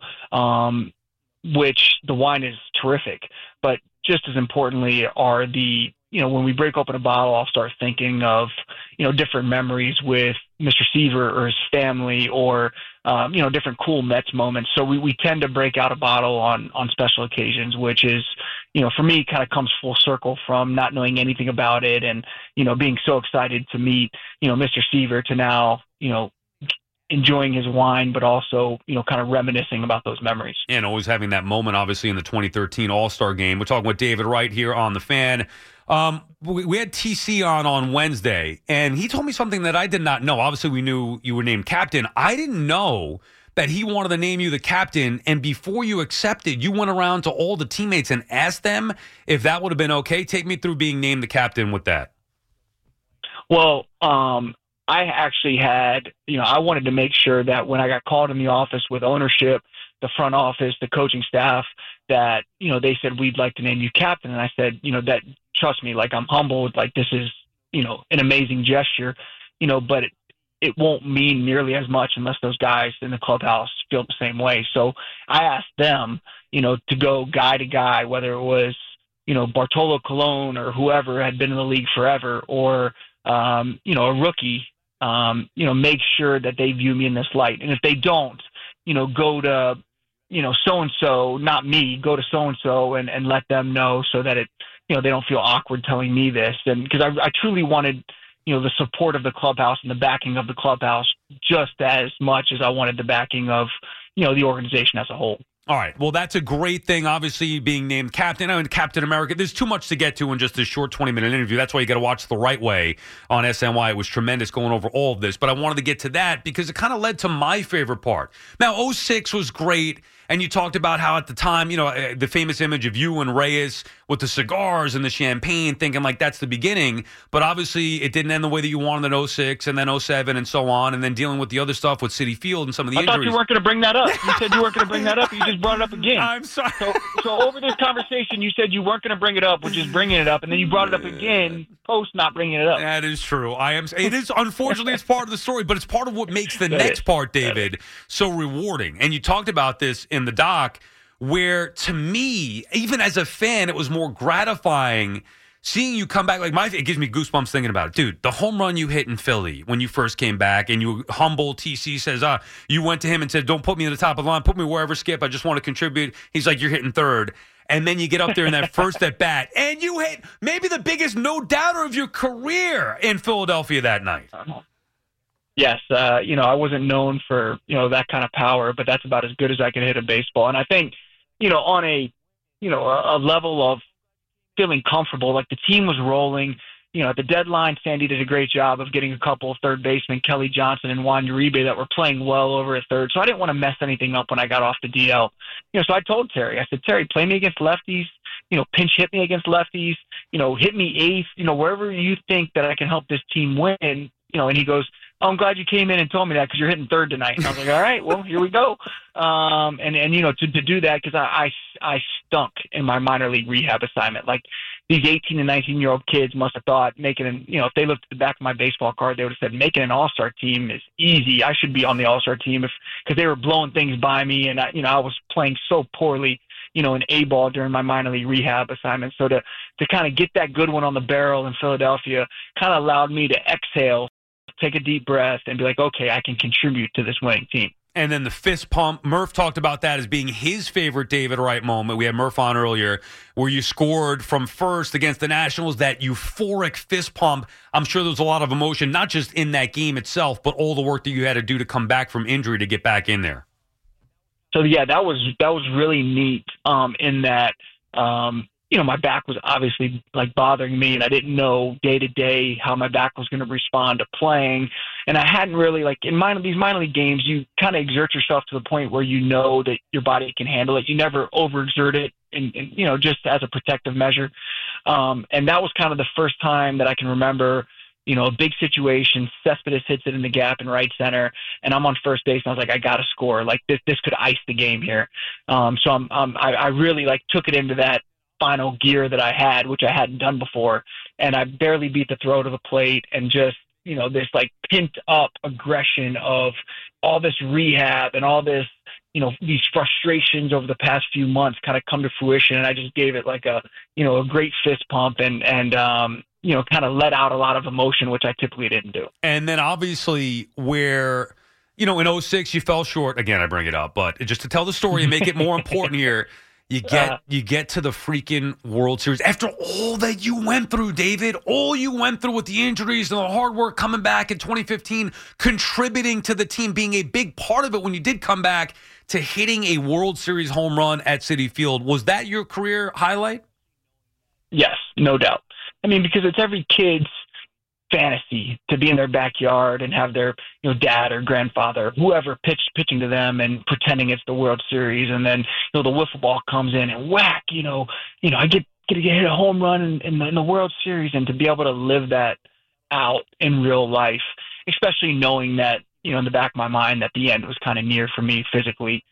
which the wine is terrific, but just as importantly are the when we break open a bottle, I'll start thinking of, different memories with Mr. Seaver or his family, or, different cool Mets moments. So we tend to break out a bottle on special occasions, which is, for me, kind of comes full circle from not knowing anything about it and, being so excited to meet, Mr. Seaver, to now, enjoying his wine, but also, kind of reminiscing about those memories. And always having that moment, obviously, in the 2013 All-Star game. We're talking with David Wright here on The Fan. We had TC on Wednesday, and he told me something that I did not know. Obviously, we knew you were named captain. I didn't know that he wanted to name you the captain, and before you accepted, you went around to all the teammates and asked them if that would have been okay. Take me through being named the captain with that. Well, I actually had, I wanted to make sure that when I got called in the office with ownership, the front office, the coaching staff, that, they said, "We'd like to name you captain." And I said, that, trust me, I'm humbled, this is, an amazing gesture, but it won't mean nearly as much unless those guys in the clubhouse feel the same way. So I asked them, to go guy to guy, whether it was, Bartolo Colon or whoever had been in the league forever, or, a rookie, make sure that they view me in this light. And if they don't, go to, so-and-so, not me, go to so-and-so and let them know, so that they don't feel awkward telling me this. And because I truly wanted, the support of the clubhouse and the backing of the clubhouse just as much as I wanted the backing of, the organization as a whole. All right. Well, that's a great thing, obviously, being named captain. I mean, Captain America. There's too much to get to in just this short 20-minute interview. That's why you got to watch The Right Way on SNY. It was tremendous going over all of this. But I wanted to get to that because it kind of led to my favorite part. Now, 06 was great. And you talked about how at the time, the famous image of you and Reyes with the cigars and the champagne, thinking that's the beginning. But obviously, it didn't end the way that you wanted in 06 and then 07 and so on. And then dealing with the other stuff with Citi Field and some of the injuries. I thought you weren't going to bring that up. You said you weren't going to bring that up. You just brought it up again. I'm sorry. So over this conversation, you said you weren't going to bring it up, which is bringing it up. And then you brought it up again post not bringing it up. That is true. It is, unfortunately, it's part of the story, but it's part of what makes the next part, David, so rewarding. And you talked about this in the doc, where to me, even as a fan, it was more gratifying seeing you come back, it gives me goosebumps thinking about it. Dude, the home run you hit in Philly when you first came back and you humble TC says, you went to him and said, don't put me at the top of the line, put me wherever, Skip, I just want to contribute. He's like, you're hitting third. And then you get up there in that first at bat and you hit maybe the biggest no-doubter of your career in Philadelphia that night. Yes, I wasn't known for, that kind of power, but that's about as good as I could hit a baseball. And I think, on a level of feeling comfortable, like the team was rolling, at the deadline, Sandy did a great job of getting a couple of third basemen, Kelly Johnson and Juan Uribe, that were playing well over at third. So I didn't want to mess anything up when I got off the DL. So I told Terry, I said, Terry, play me against lefties, pinch hit me against lefties, hit me eighth, wherever you think that I can help this team win, and he goes, oh, I'm glad you came in and told me that because you're hitting third tonight. And I was like, all right, well, here we go. To do that, because I stunk in my minor league rehab assignment. Like, these 18 and 19-year-old kids must have thought if they looked at the back of my baseball card, they would have said making an all-star team is easy. I should be on the all-star team because they were blowing things by me, and I was playing so poorly, in A-ball during my minor league rehab assignment. So to kind of get that good one on the barrel in Philadelphia kind of allowed me to exhale, take a deep breath, and be like, okay, I can contribute to this winning team. And then the fist pump. Murph talked about that as being his favorite David Wright moment. We had Murph on earlier where you scored from first against the Nationals, that euphoric fist pump. I'm sure there was a lot of emotion, not just in that game itself, but all the work that you had to do to come back from injury to get back in there. So, yeah, that was really neat in that my back was obviously bothering me, and I didn't know day to day how my back was going to respond to playing. And I hadn't really in these minor league games, you kind of exert yourself to the point where you know that your body can handle it. You never overexert it, and just as a protective measure. And that was kind of the first time that I can remember. A big situation, Cespedes hits it in the gap in right center, and I'm on first base, and I was like, I got to score. This could ice the game here. So I really took it into that final gear that I had, which I hadn't done before, and I barely beat the throw to the plate, and just this pent up aggression of all this rehab and all this these frustrations over the past few months kind of come to fruition, and I just gave it a great fist pump and kind of let out a lot of emotion, which I typically didn't do. And then obviously where in 06 you fell short again. I bring it up, but just to tell the story and make it more important here. You get to the freaking World Series after all that you went through, David, all you went through with the injuries and the hard work coming back in 2015, contributing to the team, being a big part of it when you did come back to hitting a World Series home run at Citi Field. Was that your career highlight? Yes, no doubt. I mean, because it's every kid's fantasy to be in their backyard and have their dad or grandfather, whoever, pitching to them and pretending it's the World Series, and then the wiffle ball comes in and whack, I get to hit a home run in the World Series, and to be able to live that out in real life, especially knowing that in the back of my mind that the end was kind of near for me physically.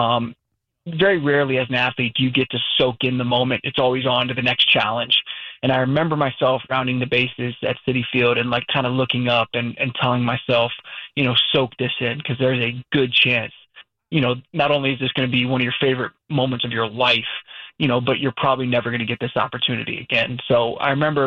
Very rarely as an athlete do you get to soak in the moment. It's always on to the next challenge. And I remember myself rounding the bases at Citi Field and kind of looking up and telling myself, soak this in, because there's a good chance, not only is this going to be one of your favorite moments of your life, but you're probably never going to get this opportunity again. So I remember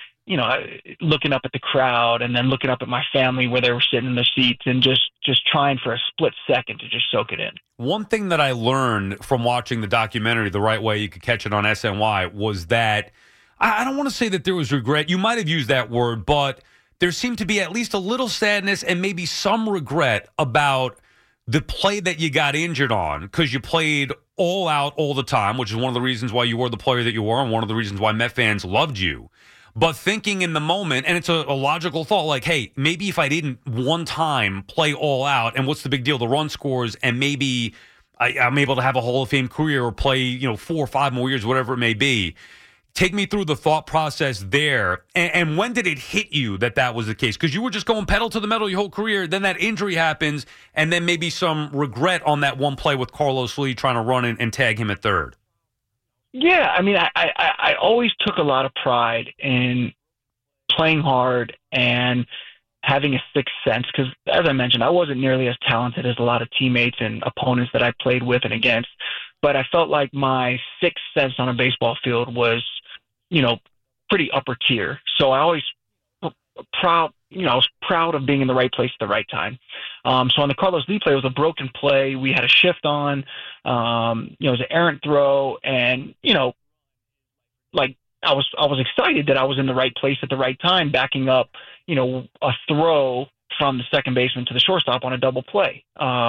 looking up at the crowd and then looking up at my family where they were sitting in their seats and just trying for a split second to just soak it in. One thing that I learned from watching the documentary, The Right Way, you could catch it on SNY, was that I don't want to say that there was regret. You might have used that word, but there seemed to be at least a little sadness and maybe some regret about the play that you got injured on, because you played all out all the time, which is one of the reasons why you were the player that you were and one of the reasons why Met fans loved you. But thinking in the moment, and it's a logical thought, hey, maybe if I didn't one time play all out, and what's the big deal? The run scores, and maybe I'm able to have a Hall of Fame career or play 4 or 5 more years, whatever it may be. Take me through the thought process there. And when did it hit you that was the case? Because you were just going pedal to the metal your whole career. Then that injury happens, and then maybe some regret on that one play with Carlos Lee trying to run and tag him at third. Yeah, I mean, I always took a lot of pride in playing hard and having a sixth sense, because, as I mentioned, I wasn't nearly as talented as a lot of teammates and opponents that I played with and against. But I felt like my sixth sense on a baseball field was, pretty upper tier. So I always proud, I was proud of being in the right place at the right time. So on the Carlos Lee play, it was a broken play. We had a shift on, it was an errant throw, and I was excited that I was in the right place at the right time, backing up, a throw from the second baseman to the shortstop on a double play.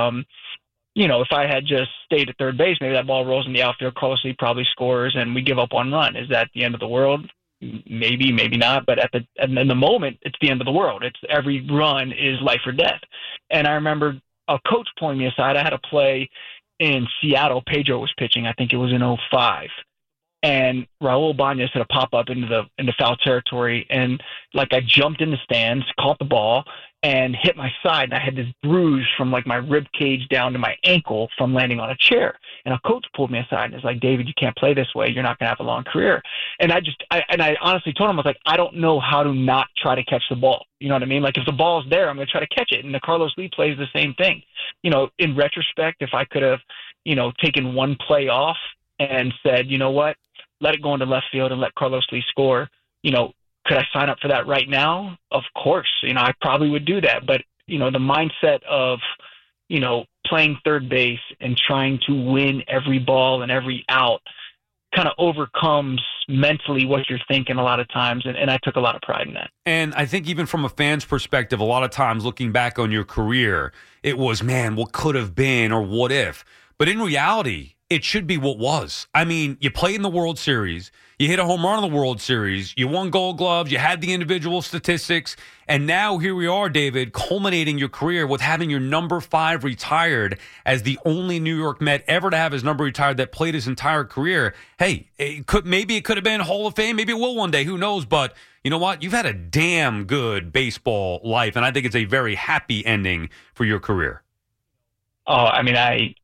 If I had just stayed at third base, maybe that ball rolls in the outfield, Carlos Lee probably scores, and we give up one run. Is that the end of the world? Maybe, maybe not. But in the moment, it's the end of the world. It's every run is life or death. And I remember a coach pulling me aside. I had a play in Seattle. Pedro was pitching. I think it was in 2005. And Raul Bañez hit a pop-up into foul territory, and I jumped in the stands, caught the ball, and hit my side, and I had this bruise from my rib cage down to my ankle from landing on a chair. And a coach pulled me aside and was like, "David, you can't play this way. You're not going to have a long career." And I honestly told him, I was like, I don't know how to not try to catch the ball. You know what I mean? If the ball's there, I'm going to try to catch it. And the Carlos Lee play is the same thing. In retrospect, if I could have, taken one play off and said, you know what, let it go into left field and let Carlos Lee score, could I sign up for that right now? Of course. I probably would do that. But, the mindset of, playing third base and trying to win every ball and every out kind of overcomes mentally what you're thinking a lot of times. And I took a lot of pride in that. And I think even from a fan's perspective, a lot of times looking back on your career, it was, man, what could have been or what if? But in reality, it should be what was. I mean, you played in the World Series. You hit a home run in the World Series. You won Gold Gloves. You had the individual statistics. And now here we are, David, culminating your career with having your number 5 retired as the only New York Met ever to have his number retired that played his entire career. Hey, maybe it could have been Hall of Fame. Maybe it will one day. Who knows? But you know what? You've had a damn good baseball life, and I think it's a very happy ending for your career. Oh, I mean,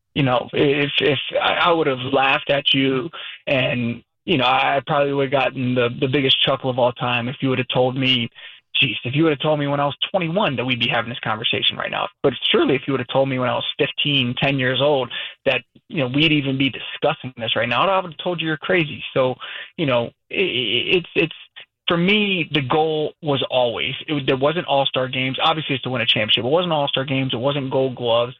if I would have laughed at you, and I probably would have gotten the biggest chuckle of all time if you would have told me, if you would have told me when I was 21 that we'd be having this conversation right now. But surely if you would have told me when I was 15, 10 years old that, we'd even be discussing this right now, I would have told you you're crazy. So, it's for me, the goal was always, there wasn't all-star games. Obviously, it's to win a championship. It wasn't all-star games. It wasn't Gold Gloves.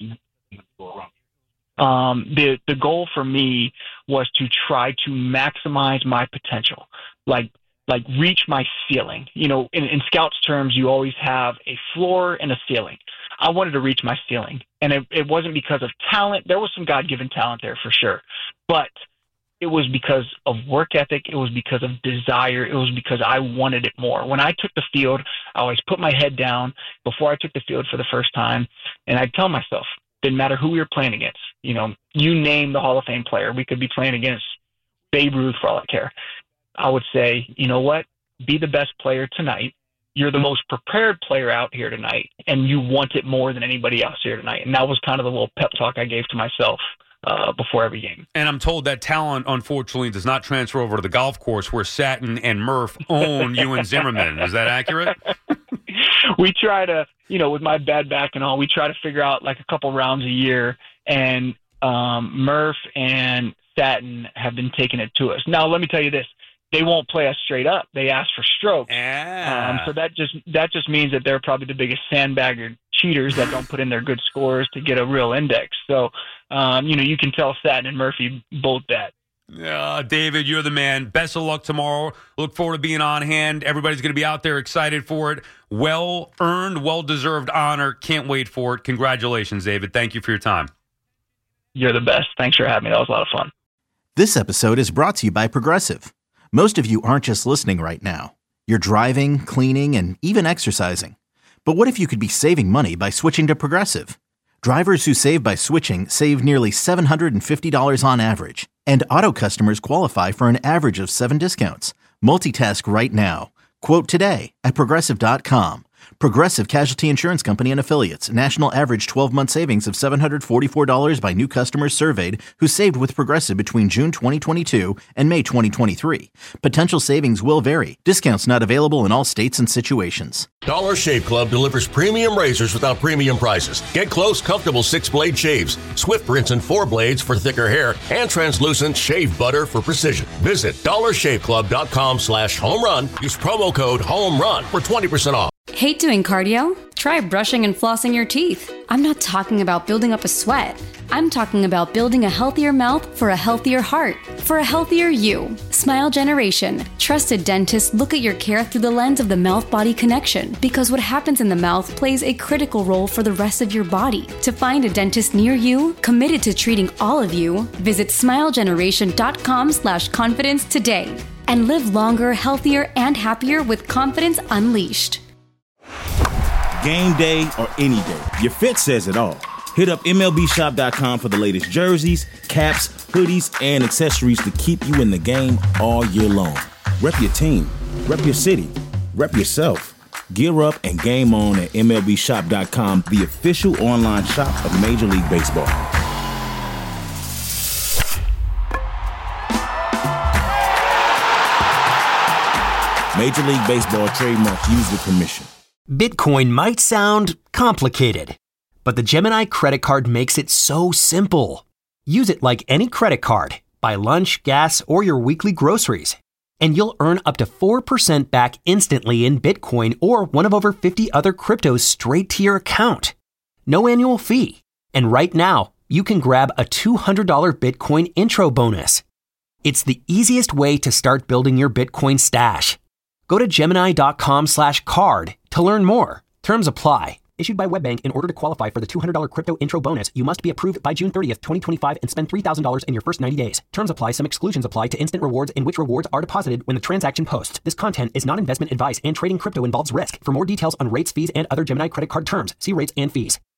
The goal for me was to try to maximize my potential, like reach my ceiling. In scouts terms, you always have a floor and a ceiling. I wanted to reach my ceiling, and it wasn't because of talent. There was some God-given talent there for sure, but it was because of work ethic. It was because of desire. It was because I wanted it more. When I took the field, I always put my head down before I took the field for the first time, and I'd tell myself, didn't matter who we were playing against. You name the Hall of Fame player. We could be playing against Babe Ruth for all I care. I would say, you know what? Be the best player tonight. You're the most prepared player out here tonight, and you want it more than anybody else here tonight. And that was kind of the little pep talk I gave to myself before every game. And I'm told that talent, unfortunately, does not transfer over to the golf course where Satin and Murph own Ewan Zimmerman. Is that accurate? We try to, with my bad back and all, we try to figure out a couple rounds a year, and Murph and Satin have been taking it to us. Now, let me tell you this. They won't play us straight up. They ask for strokes. So that just means that they're probably the biggest sandbagger cheaters that don't put in their good scores to get a real index. So, you can tell Satin and Murphy both that. David, you're the man. Best of luck tomorrow. Look forward to being on hand. Everybody's going to be out there excited for it. Well-earned, well-deserved honor. Can't wait for it. Congratulations, David. Thank you for your time. You're the best. Thanks for having me. That was a lot of fun. This episode is brought to you by Progressive. Most of you aren't just listening right now. You're driving, cleaning, and even exercising. But what if you could be saving money by switching to Progressive? Drivers who save by switching save nearly $750 on average. And auto customers qualify for an average of 7 discounts. Multitask right now. Quote today at Progressive.com. Progressive Casualty Insurance Company and Affiliates. National average 12-month savings of $744 by new customers surveyed who saved with Progressive between June 2022 and May 2023. Potential savings will vary. Discounts not available in all states and situations. Dollar Shave Club delivers premium razors without premium prices. Get close, comfortable 6-blade shaves, Swift rinse and 4 blades for thicker hair, and translucent shave butter for precision. Visit dollarshaveclub.com/home-run. Use promo code HOME-RUN for 20% off. Hate doing cardio? Try brushing and flossing your teeth. I'm not talking about building up a sweat. I'm talking about building a healthier mouth for a healthier heart, for a healthier you. Smile Generation. Trusted dentists look at your care through the lens of the mouth-body connection, because what happens in the mouth plays a critical role for the rest of your body. To find a dentist near you, committed to treating all of you, visit smilegeneration.com/confidence today. And live longer, healthier, and happier with confidence unleashed. Game day or any day, your fit says it all. Hit up MLBshop.com for the latest jerseys, caps, hoodies, and accessories to keep you in the game all year long. Rep your team, rep your city, rep yourself. Gear up and game on at MLBshop.com, the official online shop of Major League Baseball. Major League Baseball trademark used with permission. Bitcoin might sound complicated, but the Gemini credit card makes it so simple. Use it like any credit card. Buy lunch, gas, or your weekly groceries, and you'll earn up to 4% back instantly in Bitcoin or one of over 50 other cryptos straight to your account. No annual fee. And right now, you can grab a $200 Bitcoin intro bonus. It's the easiest way to start building your Bitcoin stash. Go to Gemini.com/card to learn more. Terms apply. Issued by WebBank. In order to qualify for the $200 crypto intro bonus, you must be approved by June 30th, 2025 and spend $3,000 in your first 90 days. Terms apply. Some exclusions apply to instant rewards in which rewards are deposited when the transaction posts. This content is not investment advice and trading crypto involves risk. For more details on rates, fees, and other Gemini credit card terms, see rates and fees.